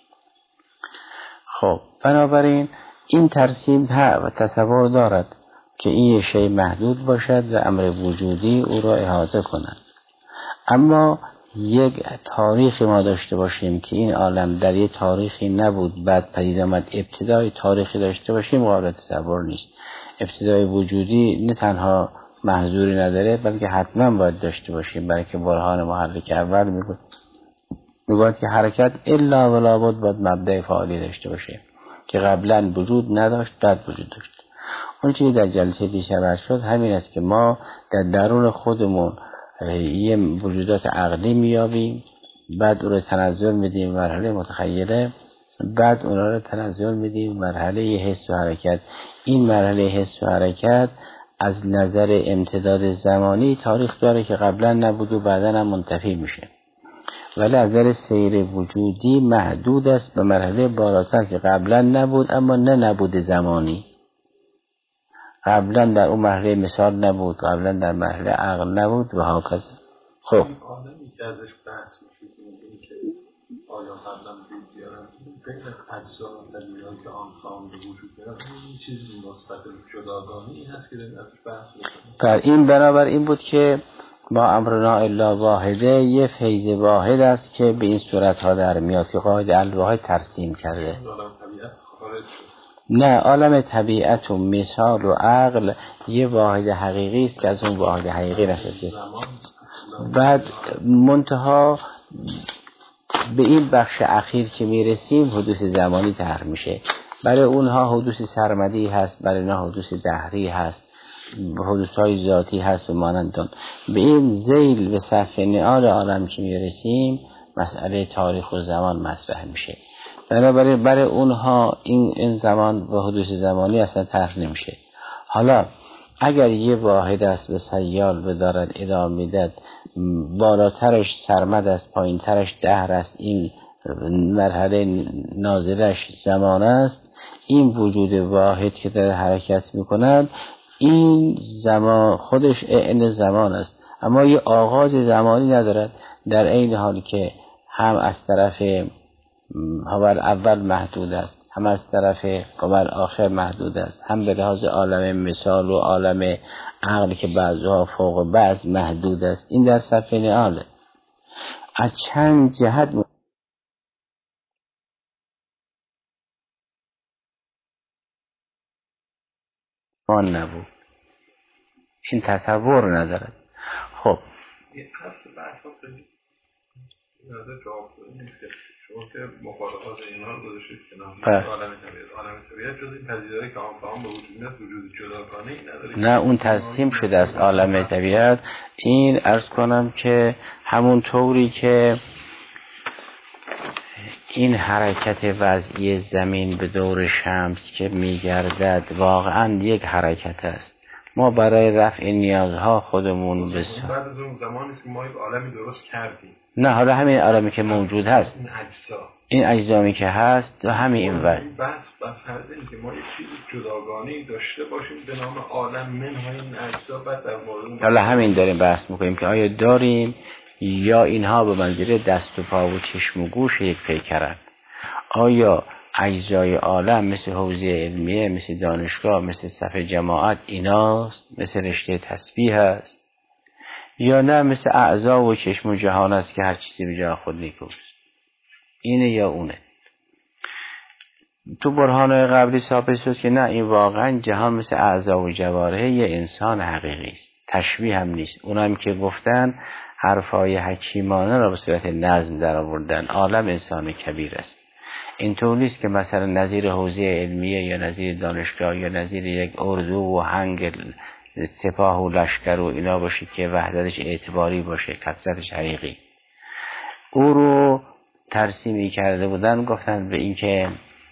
خب بنابراین این ترسیم ها و تصور دارد که این شی محدود باشد و امر وجودی او را احاطه کند. اما یک تاریخی ما داشته باشیم که این عالم در یک تاریخی نبود بعد پدید آمد، ابتدای تاریخی داشته باشیم قابل تصور نیست. ابتدای وجودی نه تنها محظوری نداره بلکه حتما باید داشته باشیم، برای که برهان محرک اول میگه میگوید که حرکت الا ولا بد باید مبدأ فعالی داشته باشه که قبلا وجود نداشت بعد وجود داشت. اون چیزی در جلسه دیشب شد همین است که ما در درون خودمون یه وجودات عقلی میابیم، بعد اون رو تنزل میدیم مرحله متخیله، بعد اون رو تنزل میدیم مرحله حس و حرکت. این مرحله حس و حرکت از نظر امتداد زمانی تاریخ داره که قبلا نبود و بعدا هم منتفی میشه، ولی از نظر سیر وجودی محدود است به مرحله بالاتر که قبلا نبود اما نه نبود زمانی. قبلا در اون مرحله مثال نبود، قبلا در مرحله عقل نبود و هاکذا. خب آدمی که ازش بحث میشه که آیا قبلا دید بیارن بین اجزا و دلیل‌هایی که آن خام به وجود بیارن این چیزی مثبت جداگانه این هست که ازش بحث میشه. بر این بنابر این بود که ما امرنا الا واحده یه فیض واحد است که به این صورتها در میاد که قاعده الواحد ترسیم کرده. نه عالم طبیعت و مثال و عقل یه واحد حقیقی است که از اون واحد حقیقی نشده. بعد منتها به این بخش اخیر که میرسیم حدوث زمانی طرح میشه. برای اونها حدوث سرمدی هست، برای اونها حدوث دهری هست، حدوث های ذاتی هست و مانندان. به این ذیل و صفحه نعال عالم که میرسیم مسئله تاریخ و زمان مطرح میشه. بنابراین برای اونها این این زمان و حدوث زمانی اصلا طرح نمیشه. حالا اگر یه واحد است به سیال بدارد ادامه میدد، بالاترش سرمد است، پایین ترش دهر است، این مرحله نازلش زمان است، این وجود واحد که در حرکت میکند این زمان خودش عین زمان است، اما یه آغاز زمانی ندارد، در عین حالی که هم از طرف قبل اول محدود است، هم از طرف قبل آخر محدود است، هم به لحاظ عالم مثال و عالم عقل که بعضها فوق بعض محدود است. این در صفحه نعاله از چند جهت مان نبود، این تصور ندارد. خب این اصل بحث ها خیلی نظر جواب نیست که شما که مخالفات اینا رو گذاشتید کنار، عالم طبیعت عالم طبیعت جز این پدیده‌ای که آنفهام به وجود میاد وجود جداگانه ای نداره. نه، اون تقسیم شده از عالم طبیعت. این عرض کنم که همون طوری که این حرکت وضعی زمین به دور شمس که میگردد واقعا یک حرکت است. ما برای رفع نیازها خودمون بسیار بعد از اون زمانی که ما یک عالمی درست کردیم، نه حالا همین عالمی که موجود هست، این اجزا این اجزامی که هست و همین این وقت این بحث بر فرض این که ما یک چیز جداگانه‌ای داشته باشیم به نام عالم منهای این اجزا، بعد در مورد حالا همین داریم بحث میکنیم که آیا داریم یا اینها به منزله دست و پا و چشم و گوش یک پیکرند. آیا اجزای عالم مثل حوزه علمیه، مثل دانشگاه، مثل صف جماعت ایناست، مثل رشته تسبیح است، یا نه مثل اعضا و چشم و جهان است که هر چیزی به جای خود نیکوست؟ اینه یا اونه؟ تو برهانهای قبلی ثابت شد که نه، این واقعا جهان مثل اعضا و جواره یه انسان حقیقی است، تشبیه هم نیست. اونم که گفتن حرفای حکیمانه را به صورت نظم در آوردن. عالم انسان کبیر است. اینطور نیست که مثلا نظیر حوزه علمیه یا نظیر دانشگاه یا نظیر یک اردو و هنگ سپاه و لشکر و اینا باشه که وحدتش اعتباری باشه، کثرتش حقیقی. او رو ترسیمی کرده بودن، گفتن به این که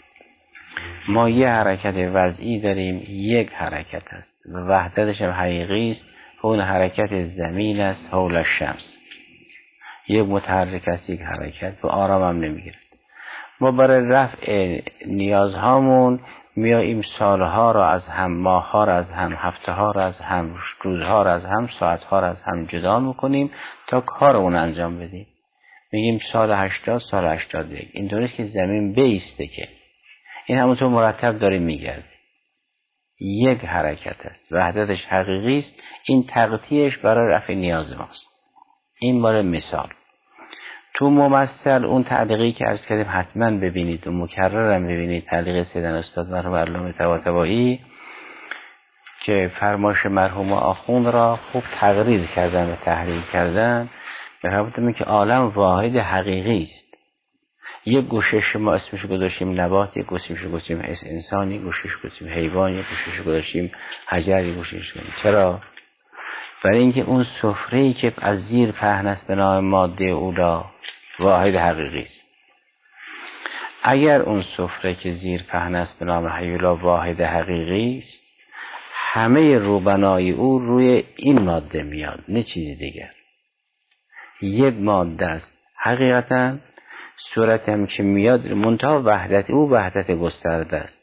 ما یه حرکت وضعی داریم، یک حرکت است و وحدتش هم حقیقی است. اون حرکت زمین است حول الشمس، یک متحرک است، یک حرکت و آرام هم نمیگیره. ما برای رفع نیازهامون میاییم سالها را از هم، ماهها را از هم، هفته ها را از هم، روزها را از هم، ساعتها را از هم جدا میکنیم تا کارمون انجام بدیم. میگیم سال هشتاد، سال هشتاد یک. اینطوریه که زمین بیسته که این همونطور مرتب داره میگرده، یک حرکت است، وحدتش حقیقی است. این تغطیهش برای رفع نیاز ماست. این باره مثال. تو ممثل اون تعلیقی که عرض کردیم حتما ببینید و مکررم ببینید، تعلیق سیدن استاد مرحوم علامه طباطبایی که فرمایش مرحوم آخوند را خوب تقریر کردن و تحلیل کردن. می‌فرمایند که عالم واحد حقیقی است. یک گوشش ما اسمش گذاشتیم نبات، یک گوشش گذاشتیم انسان، یک گوشش گذاشتیم حیوان، یک گوشش گذاشتیم حجر، یک گوشش گذاشتیم. چرا؟ برای اینکه اون سفره‌ای که از زیر پهن است به نام ماده اولا واحد حقیقی است. اگر اون سفره که زیر پهن است به نام حیولا واحد حقیقی است، همه روبنای او روی این ماده میاد، نه چیزی دیگر. یک ماده است حقیقتا، صورت هم که میاد منتها وحدت او وحدت گسترده است.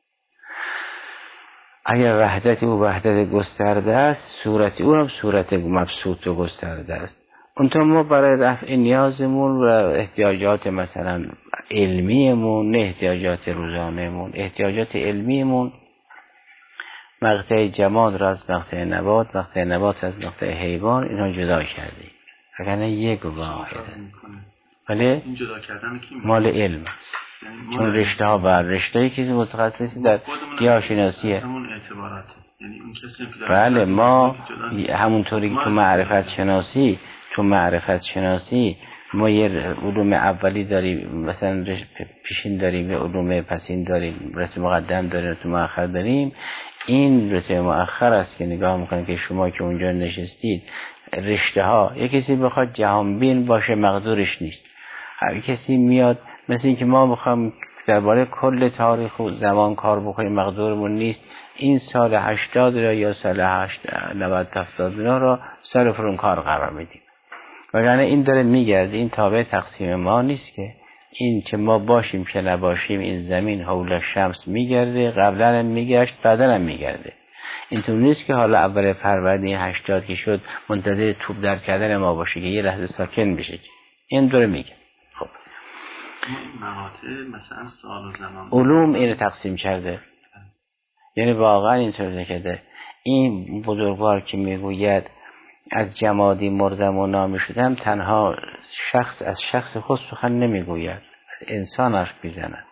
اگر وحدت او وحدت گسترده است، صورت او هم صورت مبسوط و گسترده است. اونطور ما برای رفع نیازمون و احتیاجات مثلا علمیمون، نه احتیاجات روزانهمون، احتیاجات علمیمون مقطع جماد را از مقطع نبات، مقطع نبات از مقطع حیوان، اینها جدا کردیم. وگرنه یک واحده. ولی این جدا کردن کی مال علم است. چون رشته ها بر رشته‌ای که متخصصی در گیاهشناسیه. همون اعتبارات. یعنی اون کسی که بله، ما همونطوری که تو معرفت شناسی تو معرفت شناسی ما یه علوم اولی داریم، مثلا پیشین داریم، یه علوم پسین داریم، رتبه مقدم داریم، رتبه مؤخر داریم. این رتبه مؤخر است که نگاه میکنه که شما که اونجا نشستید رشته ها، یه کسی بخواد جهان بین باشه مقدورش نیست. هر کسی میاد مثل این که ما بخوام درباره کل تاریخ و زمان کار بکنیم مقدورمون نیست. این سال هشتاد را یا سال نود هفتاد را سال فرون کار قرار میدیم. وگرنه این داره میگرده، این تابع تقسیم ما نیست که این چه ما باشیم چه نباشیم، این زمین حول شمس میگرده، قبلا هم میگشت بعدا هم میگرده. اینطور نیست که حالا اول فروردین هشتاد که شد منتظر توپ در کردن ما باشه که یه لحظه ساکن بشه. این دوره میگه. خب مراتب مثلا سال و زمان علوم اینو تقسیم کرده، یعنی واقعا اینطور کرده. این بزرگوار که میگوید از جمادی مردم و نامی شدم، تنها شخص از شخص خود سخن نمیگوید، از انسان حرف میزند.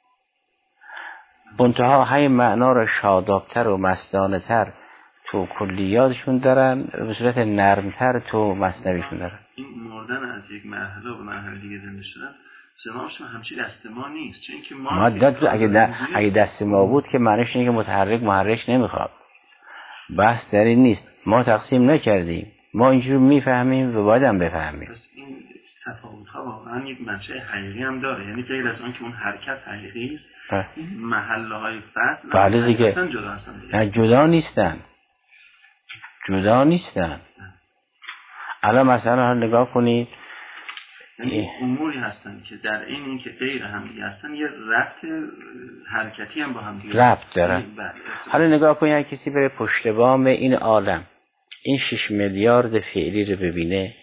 منتها های معنا رو شادابتر و مستانه تر تو کلیاتشون دارن، به صورت نرمتر تو مثنویشون دارن. این مردن از یک مرحله به مرحله دیگه زنده شدن زمانشون همچی دست ما نیست، چون که ما, ما دست اگه, د... اگه دست ما بود که معنیش اینه که متحرک محرک نمیخواد. بحث در این نیست، ما تقسیم نکردیم، ما اینجور میفهمیم و باید هم بفهمیم. پس این تفاوت ها واقعا یک منشأ حقیقی هم داره، یعنی غیر از آن که اون حرکت حقیقی است، این محله های فصل بله دیگه جدا هستن دیگه. نه جدا نیستن، جدا نیستن. الان مثلا ها نگاه کنید، یعنی اموری هستن که در این این که غیر هم دیگه هستن یه ربط حرکتی هم با هم دیگه ربط دارن. حالا نگاه کنید هر کسی بره پشت بام این عالم این شش میلیارد فعلی رو ببینه،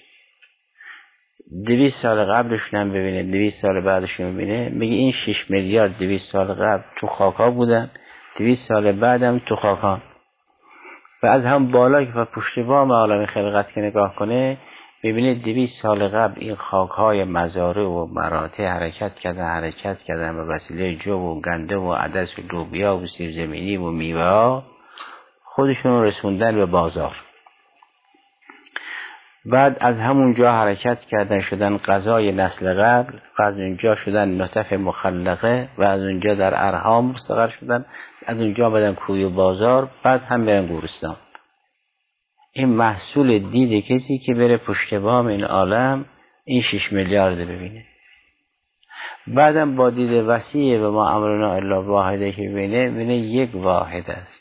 دویست سال قبلش هم ببینه، دویست سال بعدش هم ببینه، میگه این شش میلیارد دویست سال قبل تو خاکا بودن، دویست سال بعدم تو خاکا. و از هم بالا که پشت بام عالم خلقت که نگاه کنه ببینه دویست سال قبل این خاکهای مزارع و مراتع حرکت کردن حرکت کردن به وسیله جو و گنده و عدس و لوبیا و سیب زمینی و میوه ها خودشون رسوندن به بازار. بعد از همونجا حرکت کردن شدن غذای نسل قبل و از اونجا شدن نطف مخلقه و از اونجا در ارحام مستقر شدن، از اونجا بدن کوی و بازار، بعد هم برن گورستان. این محصول دید کسی که بره پشت بام این عالم این شش میلیارد ببینه. بعدم با دید وسیع و ما امرنا الا واحده که ببینه، ببینه یک واحد است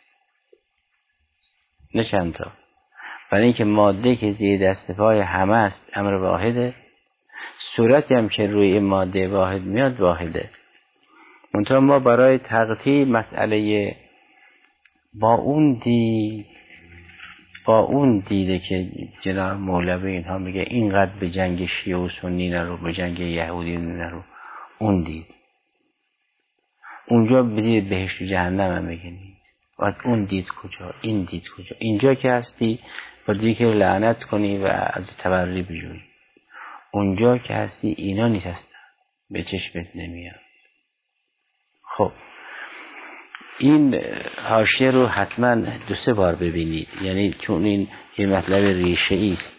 نه چند تا. برای اینکه ماده که زیر دست پای همه است امر واحده، صورتی هم که روی این ماده واحد میاد واحده. منتها ما برای تقطیع مسئله با اون دید با اون دیده که جناب مولوی اینها میگه اینقدر به جنگ شیعه و سنی نرو، به جنگ یهودی نرو، اون دید اونجا بدید بهشت و جهنم هم میگه نیست. باید اون دید کجا، این دید کجا. اینجا که هستی باید دیگه لعنت کنی و از تبری بجوی. اونجا که هستی اینا نیست هستن، به چشمت نمیاد. خب این حاشیه رو حتما دو سه بار ببینید، یعنی چون این یه مطلب ریشه‌ای است.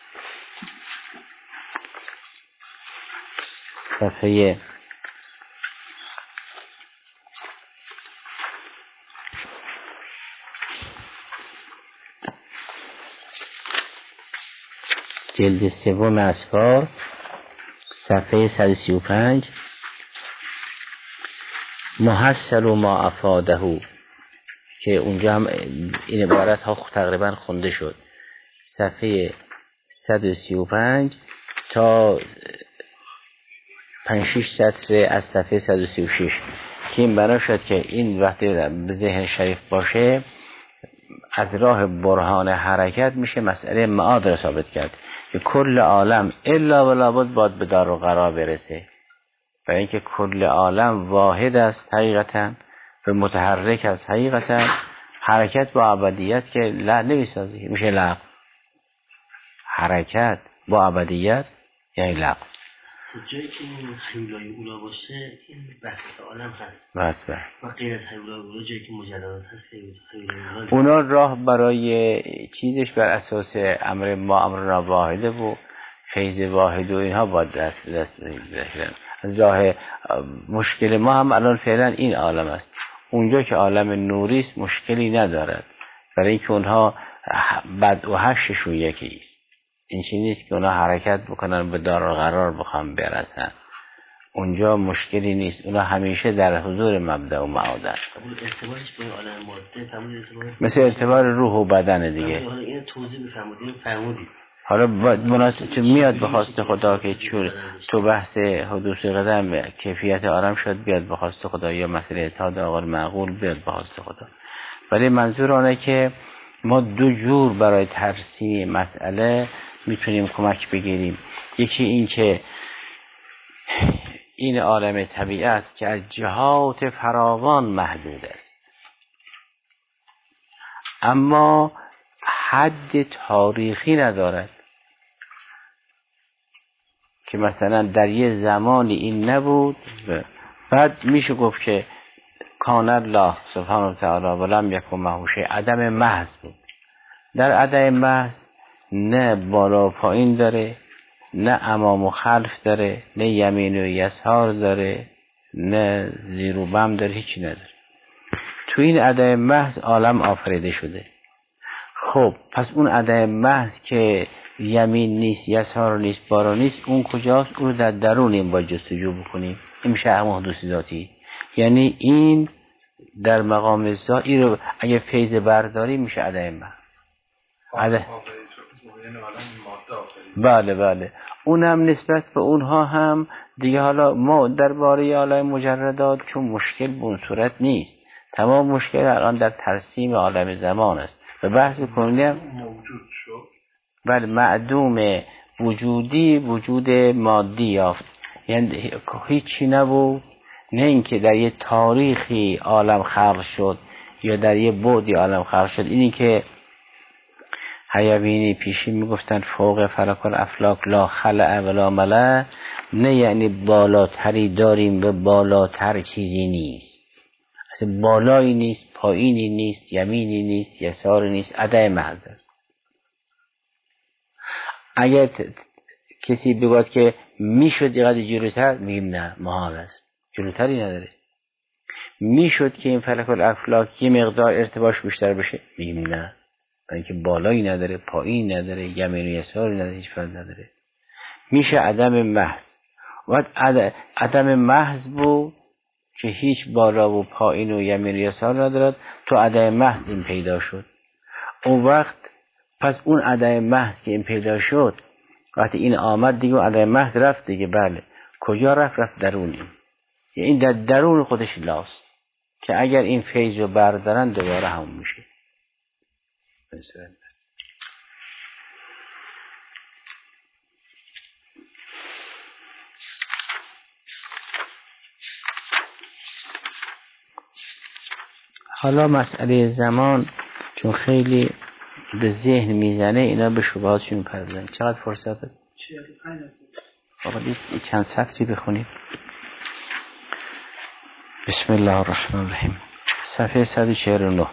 صفحه جلد سوم اسفار صفحه صد و سی و پنج محصل و ما افاده که اونجا هم این عبارت ها تقریبا خونده شد. صفحه صد و سی و پنج تا پنج شش سطر از صفحه صد و سی و شش که این بنا شد که این وقتی به ذهن شریف باشه از راه برهان حرکت میشه مسئله معاد را ثابت کرد که کل عالم الا ولا بد باید به دار و قرار برسه. برای اینکه کل عالم واحد است حقیقتا و متحرک است حقیقتا، حرکت با ابدیت که لا نمیسازه میشه لغو. حرکت با ابدیت یعنی لغو. جایی که این حیولای اولا باشه این بحث عالم هست بس بس. و غیر از حیولای اولا جایی که مجردات هست حیولای اولا اونا راه برای چیزش بر اساس امر ما امرنا واحده و فیض واحد و اینها باید دست دست بگیرن. از راه مشکل ما هم الان فعلا این عالم است. اونجا که عالم نوری است مشکلی ندارد، برای اینکه اونها بد و هشتشون یکی است. این چیزی نیست که اونها حرکت بکنن به دار و قرار بخوام برسن. اونجا مشکلی نیست، اونها همیشه در حضور مبدأ و معاد است. ارتباطش با عالم ماده تمام ارتباط مثل ارتباط روح و بدن دیگه. حالا اینو توضیح بفرمایید فرمودید. حالا مناسب میاد به خواست خدا که چون تو بحث حدوث قدم کیفیت آرام شد بیاد به خواست خدا، یا مسئله اتحاد آقا معقول بیاد به خواست خدا. ولی منظور آنه که ما دو جور برای ترسیم مسئله میتونیم کمک بگیریم. یکی این که این عالم طبیعت که از جهات فراوان محدود است، اما حد تاریخی ندارد، که مثلا در یه زمانی این نبود بعد میشه گفت که کان الله سبحانه و تعالی ولم یکن معه شیء، عدم محض بود. در عدم محض نه بالا و پایین داره، نه امام و خلف داره، نه یمین و یسار داره، نه زیر و بم داره، هیچی نداره. تو این عدم محض عالم آفریده شده. خب پس اون عدم محض که یمین نیست، یسار نیست، بالا نیست، اون کجاست؟ اون رو در درون این با جستجو بکنیم. این میشه همون حدوث ذاتی. یعنی این در مقام ذاتی رو اگه فیض برداری میشه عدم محض. عدم بله بله اونم نسبت به اونها هم دیگه. حالا ما درباره عالم مجردات چون مشکل به اون صورت نیست، تمام مشکل الان در ترسیم عالم زمان است و بحث کنیم موجود شد. بله معدوم وجودی وجود مادی یافت، یعنی هیچی نبود، نه اینکه در یه تاریخی عالم خلق شد یا در یه بعدی عالم خلق شد. اینی که حیوینی پیشی میگفتن فوق فلک الافلاک لا خلع ولا ملع، نه یعنی بالاتری داریم و بالاتر چیزی نیست، اصلا بالایی نیست، پایینی نیست، یمینی نیست، یساری نیست، عدم محض است. اگر کسی بگوید که میشد یه قدر جلوتر، میگیم نه، محال است، جلوتری نداره. میشد که این فلک الافلاک یه مقدار ارتباطش بیشتر بشه، میگیم نه، برای اینکه بالایی نداره، پایینی نداره، یمین و یساری نداره، هیچ فرق نداره. میشه عدم محض. وقت عدم محض بود که هیچ بالا و پایین و یمین و یسار ندارد، تو عدم محض این پیدا شد. اون وقت پس اون عدم محض که این پیدا شد، وقتی این آمد دیگه عدم محض رفت دیگه. بله کجا رفت؟ رفت درونی. یعنی این در درون خودش لاست که اگر این فیض رو بردارن دوباره همون میشه. حالا مسئله زمان چون خیلی به ذهن میزنه، اینا به شبهاتشون پردازن. چقدر فرصت هست؟ فقط چند سطری بخونیم. بسم الله الرحمن الرحیم. صفحه صد و چهل و نه.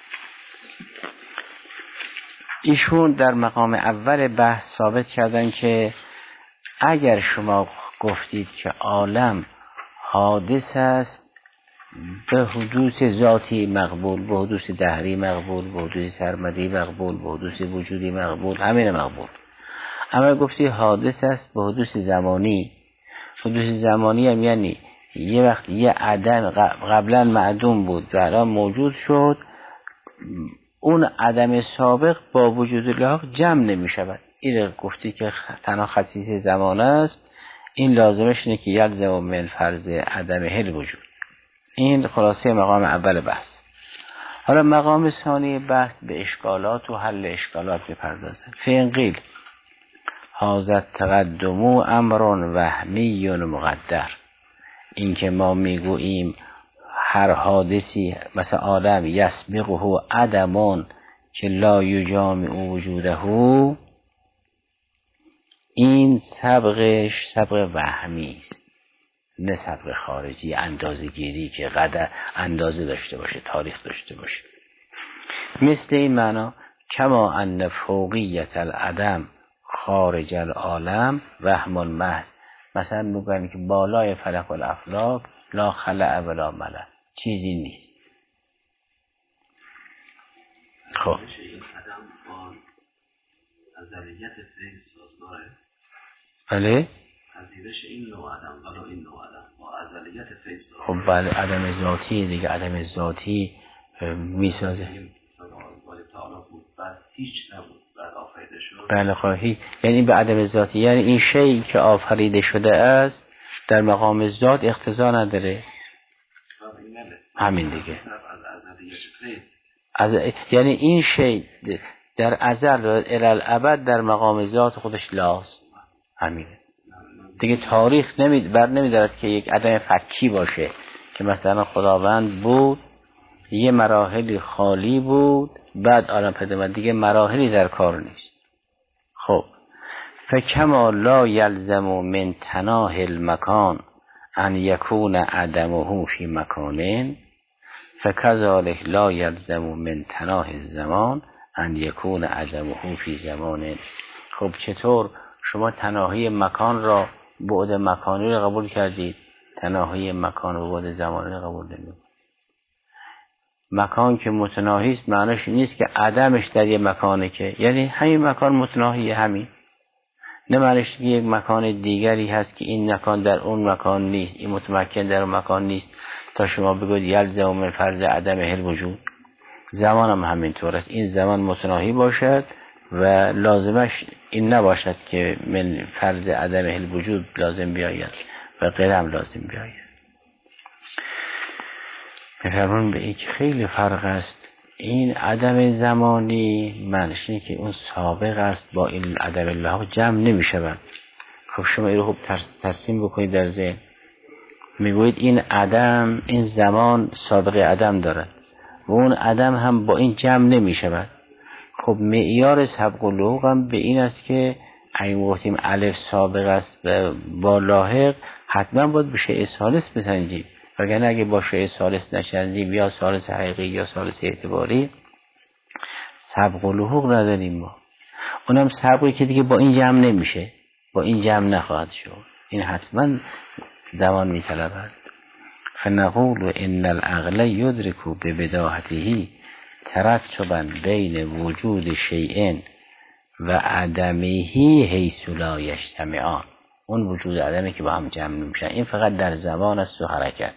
ایشون در مقام اول بحث ثابت کردن که اگر شما گفتید که عالم حادث است به حدوث ذاتی مقبول، به حدوث دهری مقبول، به حدوث سرمدی مقبول، به حدوث وجودی مقبول، همین مقبول. اما گفتی حادث است به حدوث زمانی. حدوث زمانی هم یعنی یه وقت یه عدم قبلا معدوم بود و الان موجود شد، اون عدم سابق با وجود لاحق جمع نمی شود. این گفتی که تنها خصیص زمان است. این لازمش اینه که یلزم من فرض عدم حل وجود. این خلاصه مقام اول بحث. حالا مقام ثانی بحث به اشکالات و حل اشکالات بپردازد. فین قیل هذا تقدم امر وهمی مقدر، این که ما میگوییم هر حادثی مثل آدم یسبقه عدمون که لا یجامع وجوده، این سبقش سبق وهمی است، نه سبق خارجی اندازه گیری که قدر اندازه داشته باشه، تاریخ داشته باشه. مثل این معنا کما ان فوقیت العدم خارج العالم وهم محض، مثلا میگن که بالای فلک الافلاک لا خلع ولا ملع، چیزی نیست. خب عدم با ازلیت فیض سازگاره. بله پذیرش این نوع عدم ولا این نوع عدم با ازلیت فیض سازگاره. خب بله عدم ذاتی دیگه، عدم ذاتی میسازه. بعد هیچ نبود، بعد آفریده شد. بله خواهی، یعنی به عدم ذاتی، یعنی این شیئی که آفریده شده است در مقام ذات اقتضا نداره. همین دیگه. از یعنی این شی در ازل و الالعبد در مقام ذات خودش لاست. همینه دیگه. تاریخ نمی بر نمیدارد که یک عدم فکی باشه که مثلا خداوند بود یه مراحلی خالی بود بعد عالم پیدا، دیگه مراحلی در کار نیست. خب فکما لا یلزم من تناه المکان ان یکون عدمه فی مکان فکذلک لا یلزم من تناه الزمان ان یکون عدمه فی زمان. خب چطور شما تناهی مکان را بعد مکانی را قبول کردید، تناهی مکان و بعد زمانی را قبول نمید؟ مکان که متناهی است معنیش نیست که عدمش در یک مکانه، که یعنی همین مکان متناهی همین، نه معنیش که یک مکان دیگری هست که این مکان در اون مکان نیست، این متمکن در اون مکان نیست تا شما بگوید یلزم من فرض عدم الوجود. زمان هم همینطور است، این زمان متناهی باشد و لازمش این نباشد که من فرض عدم الوجود لازم بیاید و غیر هم لازم بیاید. بفرمون به این خیلی فرق است. این عدم زمانی معنیش اینه که اون سابق است با این عدم الله جمع نمی شود. خب شما این رو خوب ترسیم بکنید در ذهن، میگوید این عدم، این زمان سابقه عدم دارد و اون عدم هم با این جمع نمی شود. خب معیار سبق و لحوق هم به این است که اگه گفتیم الف سابق است با لاحق حتما باید به شیء ثالث بسنجیم، وگرنه اگه با شیء ثالث نشنجیم یا ثالث حقیقی یا ثالث اعتباری سبق و لحوق نداریم ما. اونم سبقی که دیگه با این جمع نمیشه، با این جمع نخواهد شد، این حتما زمان میطلبد. فنقول ان العقل یدرک ببداهته ترتبا بین وجود شیء و عدمه حیث لا یجتمعان. اون وجود عدمی که با هم جمع نمیشن، این فقط در زمان است و حرکت.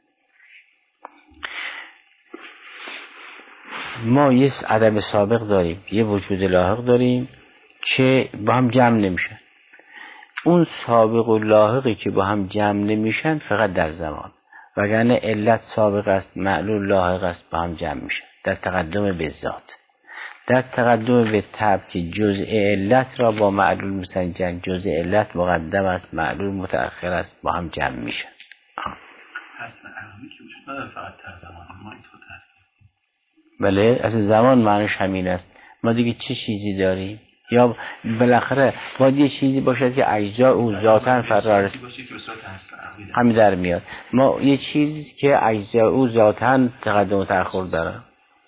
ما یه عدم سابق داریم، یه وجود لاحق داریم که با هم جمع نمیشن. اون سابق و لاحقی که با هم جمع نمیشن فقط در زمان، وگرنه علت سابق است، معلول لاحق است، با هم جمع میشن در تقدم به ذات. در تقدم به تبع که جزء علت را با معلول مسنجن، جزء علت مقدم است، معلول متأخر است، با هم جمع میشن. اصلا علمی که وجود نداره، فقط در زمان ما اینطور ترسیم. بله، اصلا زمان معنیش همین است. ما دیگه چه چیزی داریم؟ یا بالاخره باید یه چیزی باشد که اجزا او ذاتاً فرار است، همین در میاد. ما یه چیزی که اجزا او ذاتاً تقدم و تأخر داره.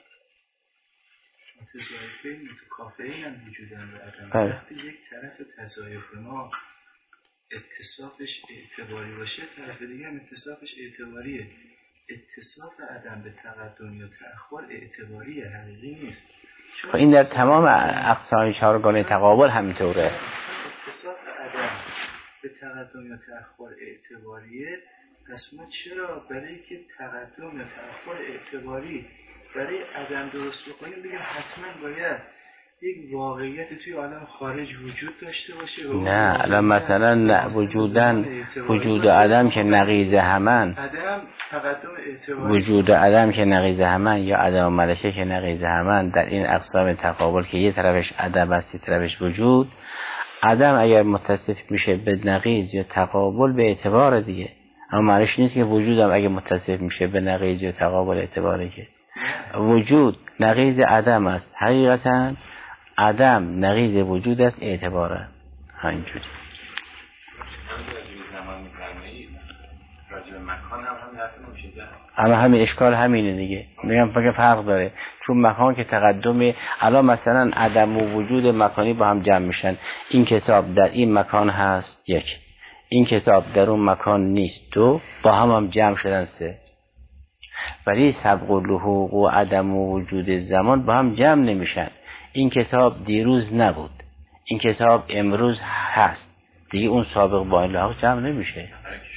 تضایفین متکافئین هم وجود داره. وقتی یک طرف تضایف ما اتصافش اعتباری باشه، طرف دیگه هم اتصافش اعتباریه. اتصاف عدم به تقدم یا تأخر اعتباریه، حقیقی نیست. این در تمام اقسام چهارگانه تقابل همینطوره. اتصاف عدم به تقدم یا تأخر اعتباریه، پس ما چرا برای که تقدم یا تأخر اعتباری برای عدم درست بکنیم بگیم حتما باید یک واقعیت توی عالم خارج وجود داشته باشه؟ نه، الان مثلا نه وجودن وجود عدم که نقیض همن، عدم تقدم اعتباری، وجود عدم که نقیض همن یا عدم ملکه که نقیض همن، در این اقسام تقابل که یه طرفش عدم است یه طرفش وجود، عدم اگر متصف میشه به نقیض یا تقابل به اعتبار دیگه، اما معنیش نیست که وجودم اگه متصف میشه به نقیض یا تقابل اعتباره، که وجود نقیض عدم است، حقیقتا عدم نقیض وجود است، اعتباره همینجوری. اما همین اشکال همینه دیگه، میگم فقط فرق داره، چون مکان که تقدم، الان مثلا عدم و وجود مکانی با هم جمع میشن. این کتاب در این مکان هست یک، این کتاب در اون مکان نیست دو، با هم هم جمع شدن سه. ولی سبق و لحوق و عدم و وجود زمان با هم جمع نمیشن. این کتاب دیروز نبود، این کتاب امروز هست، دیگه اون سابق با این لحاظ جمع نمیشه.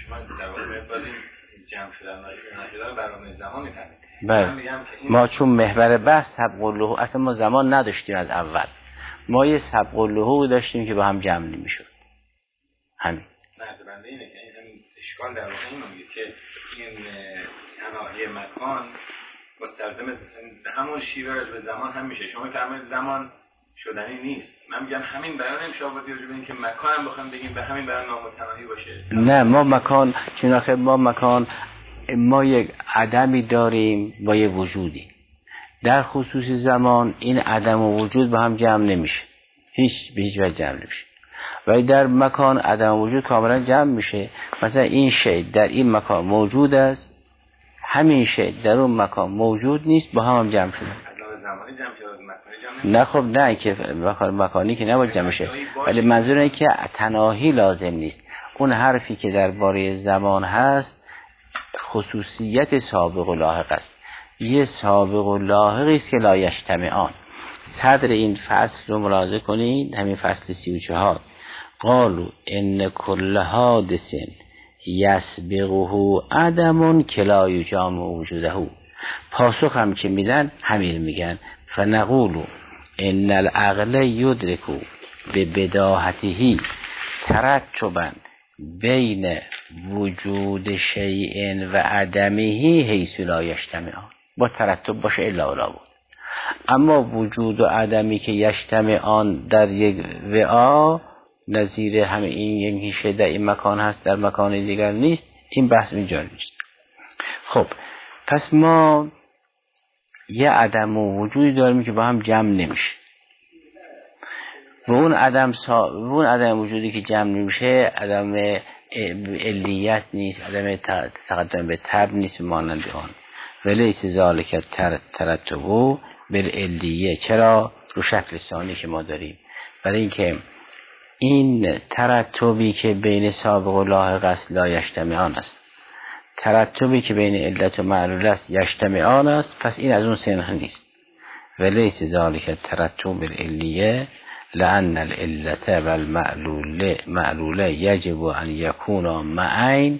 بله، ما چون محور بحث سبق و لحوق، اصلا ما زمان نداشتیم از اول، ما یه سبق و لحوق داشتیم که با هم جمع نمیشد. همین. نه بنده اینه که این اشکال در واقع اینه که این تناهی مکان مستلزم همون شیوه راجع به زمان هم میشه. شما فرمایید زمان شدنی نیست، من میگم همین بیان نمیشه آوردی راجع به اینکه مکان هم بخوام بگیم به همین بیان نامتناهی باشه. نه ما مکان چون آخه ما مکان ما یک عدمی داریم با یک وجودی. در خصوص زمان این عدم و وجود با هم جمع نمیشه، هیچ به هیچ وجه جمع نمیشه. ولی در مکان عدم و وجود کاملا جمع میشه. مثلا این شی در این مکان موجود است، همین شی در اون مکان موجود نیست، با هم, هم جمع شده. زمانی جمع شده، مکانی جمع نه خب نه که مکانی که نباید جمع شه، ولی منظور اینه که تناهی لازم نیست. اون حرفی که درباره زمان هست خصوصیت سابق و لاحق است. یه سابق و لاحقی است که لا یجتمعان. صدر این فصل رو ملاحظه کنید، همین فصل سی و چهار. قالوا ان کل حادث یسبقه عدم کلا یجامع وجوده. پاسخ هم که میدن همین میگن فنقول ان العقل یدرک به بداهته ترتبا بین وجود شیء و عدمه حیث لا یجتمعان. با ترتب باشه الا ولا بود. اما وجود و عدمی که یجتمعان در یک وعا نظیر همه این یک شیء در این مکان هست در مکان دیگر نیست، این بحث اینجا نیست. خب پس ما یه عدم و وجودی داریم که با هم جمع نمیشه و اون عدم سا... اون عدم وجودی که جمع نمیشه عدم علیت نیست، عدم تقدم به تب نیست مانند آن. ولیس ذالک تر... ترتبو بالعلیه. چرا؟ رو شکل ثانی که ما داریم، برای اینکه این ترتبی که بین سابق و لاحق است لا یجتمعان است، ترتبی که بین علت و معلول است یجتمعان است، پس این از اون سنخ نیست. ولیس ذالک ترتب بالعلیه لأن العلت و المعلول معلول یجب ان یکونا معین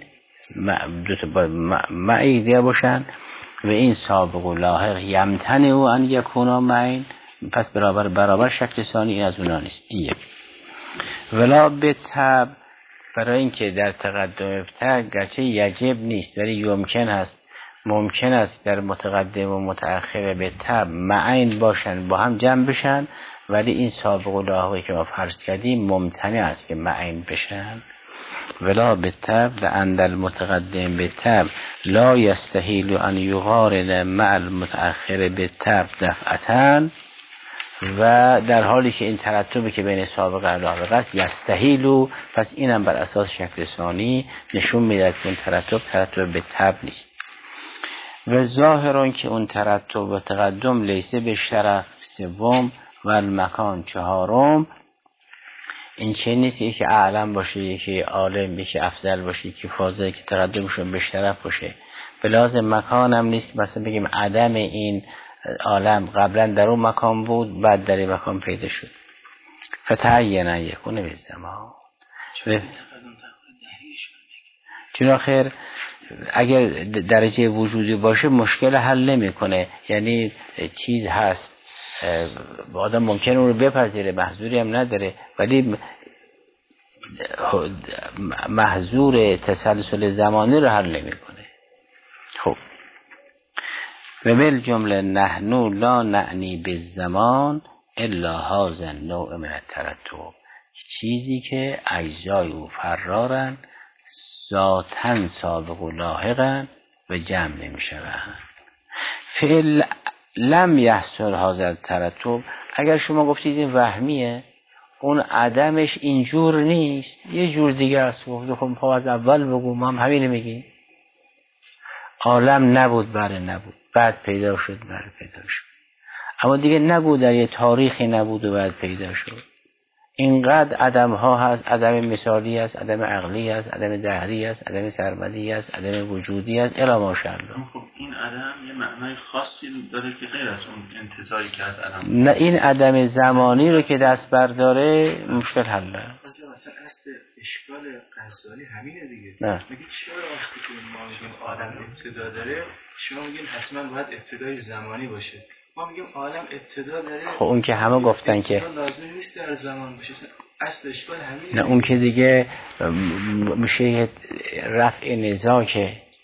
معی دیگه باشن و این سابق و لاحق یمتنع ان یکونا معین، پس برابر برابر شکل ثانی این از اونا نیست. این یک. ولا به تب، برای اینکه در تقدم ابتدا گرچه یجب نیست ولی یمکن هست، ممکن است در متقدم و متأخر به تب معین باشن با هم جمع بشن، ولی این سابق و لاحقی که ما فرض کردیم ممتنع است که معین بشن. ولا به تب لأن المتقدم به تب لا یستحیل ان یقارن مع المتأخر به تب دفعتاً، و در حالی که این ترتبی که بین سابق و لاحق است یستحیل، پس اینم بر اساس شکل ثانی نشون میده که این ترتب ترتب به تب نیست. و ظاهران که اون ترتب و تقدم لیسه به شرف سوم و المکان چهارم، این چه نیست یکی اعلم باشه یکی عالم یکی افضل باشه یکی فاضل که تقدمشون به شرف باشه. به لازم مکان هم نیست مثلا بگیم عدم این عالم قبلا در اون مکان بود بعد در این مکان پیدا شد. فتعین یکونه به زمان. چون آخر اگر درجه وجودی باشه مشکل حل نمیکنه، یعنی چیز هست آدم ممکنه اون رو بپذیره محظوری هم نداره، ولی محظور تسلسل زمانی رو حل نمیکنه. خب و بل جمله نحنو لا نعنی بالزمان الا هذا النوع من الترتب، چیزی که اجزای او فرارن ذاتاً سابق و لاحقن و جمع نمیشوند. فعل لم یحصل هذا الترتب، اگر شما گفتید این وهمیه اون عدمش اینجور نیست یه جور دیگه است، گفت خب از اول بگو ما هم همینه میگیم. عالم نبود بره نبود بعد پیدا شد بره پیدا شد، اما دیگه نگو در یه تاریخی نبود و بعد پیدا شد. اینقدر عدم ها هست، عدم مثالی هست، عدم عقلی هست، عدم دهری هست، عدم سرمدی هست، عدم وجودی هست الا ماشاءالله. خب این عدم یه معنای خاصی داره که غیر از اون انتزاعی که از عدم. نه این عدم زمانی رو که دست برداره مشکل حل است. مثلا اصل اشکال غزالی همینه دیگه. نه میگه چرا وقتی که ما میگیم آدم ابتدا داره شما میگین حتما باید ابتدای زمانی باشه، ما میگیم عالم ابتدا داره. خب اون که همه گفتن که لازم نیست در زمان باشه، اصل اشکال همینه. نه اون که دیگه میشه رفع نزاع که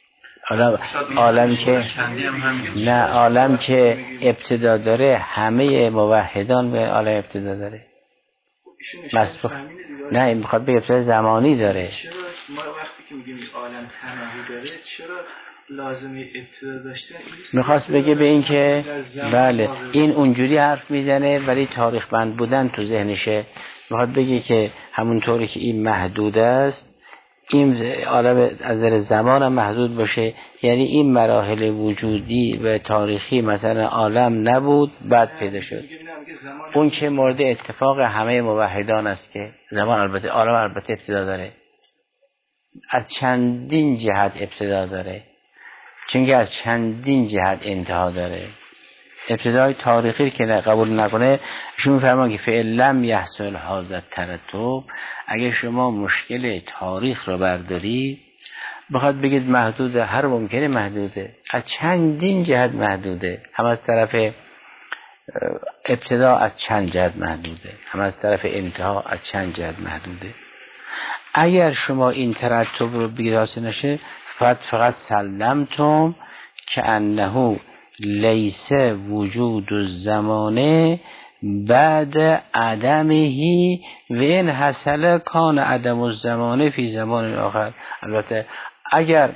عالم عالم که نه عالم که ابتدا داره، همه موحدان به عالم ابتدا داره. مسبوق نه، این میخواد به ابتدا زمانی داره. چرا ما وقتی که میگیم عالم تناهی داره چرا لازمه ابتدا داشته؟ میخواست بگه به این که بله این اونجوری حرف میزنه ولی تاریخ بند بودن تو ذهنشه. میخواد بگه که همونطوری که این محدود است، این عالم از نظر زمان هم محدود باشه. یعنی این مراحل وجودی و تاریخی مثلا عالم نبود بعد پیدا شد. اون که مورد اتفاق همه موحدان است که زمان البته عالم البته ابتدا داره، از چندین جهت ابتدا داره، چون از چندین جهت انتها داره. ابتدای تاریخی که قبول نکنه شما فرمان که فعلم یحصل حاضر ترتب، اگه شما مشکل تاریخ رو برداری بخواد بگید محدوده، هر ممکنه محدوده، از چندین جهت محدوده، هم از طرف ابتدا از چند جهت محدوده، هم از طرف انتها از چند جهت محدوده. اگر شما این ترتب رو بگید حاصل نشه فقط فقط سلمتم که انه لیس وجود الزمانه بعد عدمهی و این حصل کان عدم الزمانه فی زمان آخر. البته اگر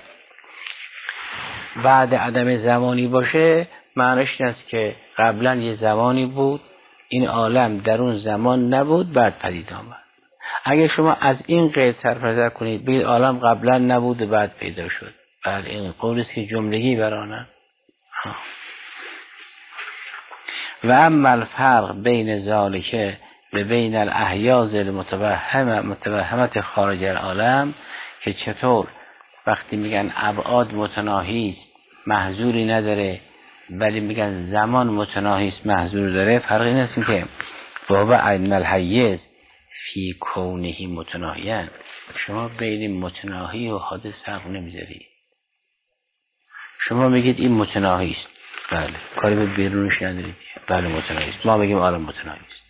بعد عدم زمانی باشه معنیش این است که قبلا یه زمانی بود، این عالم در اون زمان نبود بعد پدید آمد. اگر شما از این قید صرف نظر کنید بگید عالم قبلا نبود و بعد پیدا شد، بله این قولی است که جملگی برانه. و اما الفرق بین ذالک و بین الاحیاز المتوهمه متوهمت خارج العالم، که چطور وقتی میگن ابعاد متناهی است محظوری نداره ولی میگن زمان متناهی است محظور داره، فرق این است که بابا عین الحیز فی کونه متناهیان، شما بین متناهی و حادث فرق نمیذاری. شما میگید این متناهی است، بله کاری به بیرونش ندارید، بله متناهی است، ما میگیم عالم متناهی است،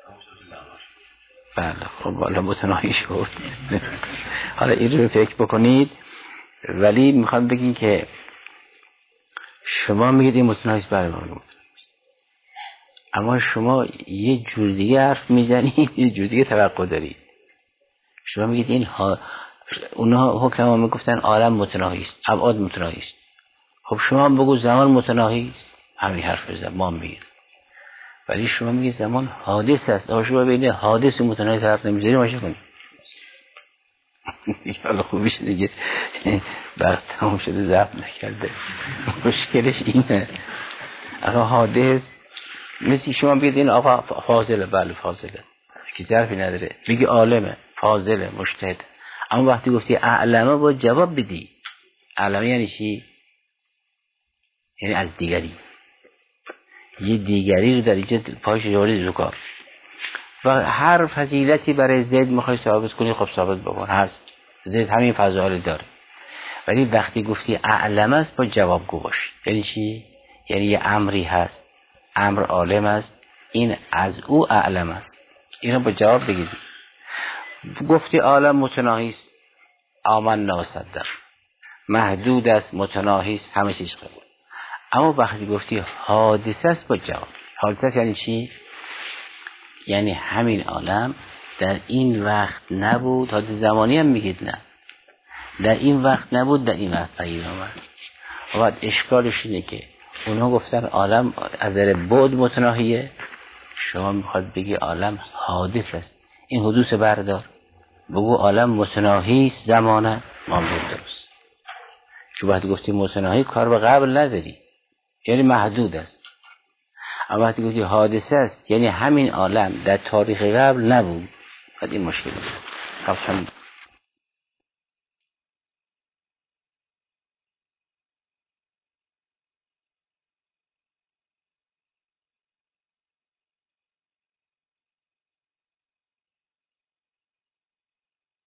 بله خب حالا متناهی شد. حالا این رو فکر بکنید. ولی میخوام بگین که شما میگید این متناهی است، بله ما میگیم متناهی است، اما شما یه جور دیگه حرف میزنید، یه جور دیگه توقع دارید. شما میگید این ها اونها حکما میگفتن عالم متناهی است، ابعاد متناهی است. خب شما هم بگو زمان متناهی است، همین حرف بزن ما میگید. ولی شما میگید زمان حادث است. آخه شما بین حادث و متناهی طرف نمیذاری ماشه کنید. حالا خوبیش دیگه وقت تمام شده ضبط نکرده. مشکلش اینه. آقا حادث مثل شما بگید این آقا فاضله، بله فاضله که ظرفی نداره، بگی عالمه فاضله مجتهد. اما وقتی گفتی اعلمه با جواب بدی. اعلمه یعنی چی؟ یعنی از دیگری، یه دیگری رو در اینجا پایش جواری زکار. و هر فضیلتی برای زید میخوای ثابت کنی خب ثابت بکن، هست زید همین فضایل داره. ولی وقتی گفتی اعلم است با جواب گو باش. یعنی چی؟ یعنی یه امری هست، امر عالم است، این از او اعلم است، اینو با جواب بگیری. گفتی عالم متناهی است، آمنا و صدق، محدود است، متناهی است، همه چیز قبول. اما وقتی گفتی حادثه است با جواب. حادثه است یعنی چی؟ یعنی همین عالم در این وقت نبود. حادثه زمانی هم میگید نه، در این وقت نبود در این وقت پدید آمد. و بعد اشکالش اینه که اونها گفتن عالم از نظر بعد متناهیه، شما میخواد بگی عالم حادث است، این حدوث بردار، بگو عالم متناهی است زمانه، ما میگیم درست. چون وقتی گفتی متناهی کار به قبل نداری، یعنی محدود است. اما وقتی گفتی حادثه است یعنی همین عالم در تاریخ قبل نبود، بعد این مشکل است.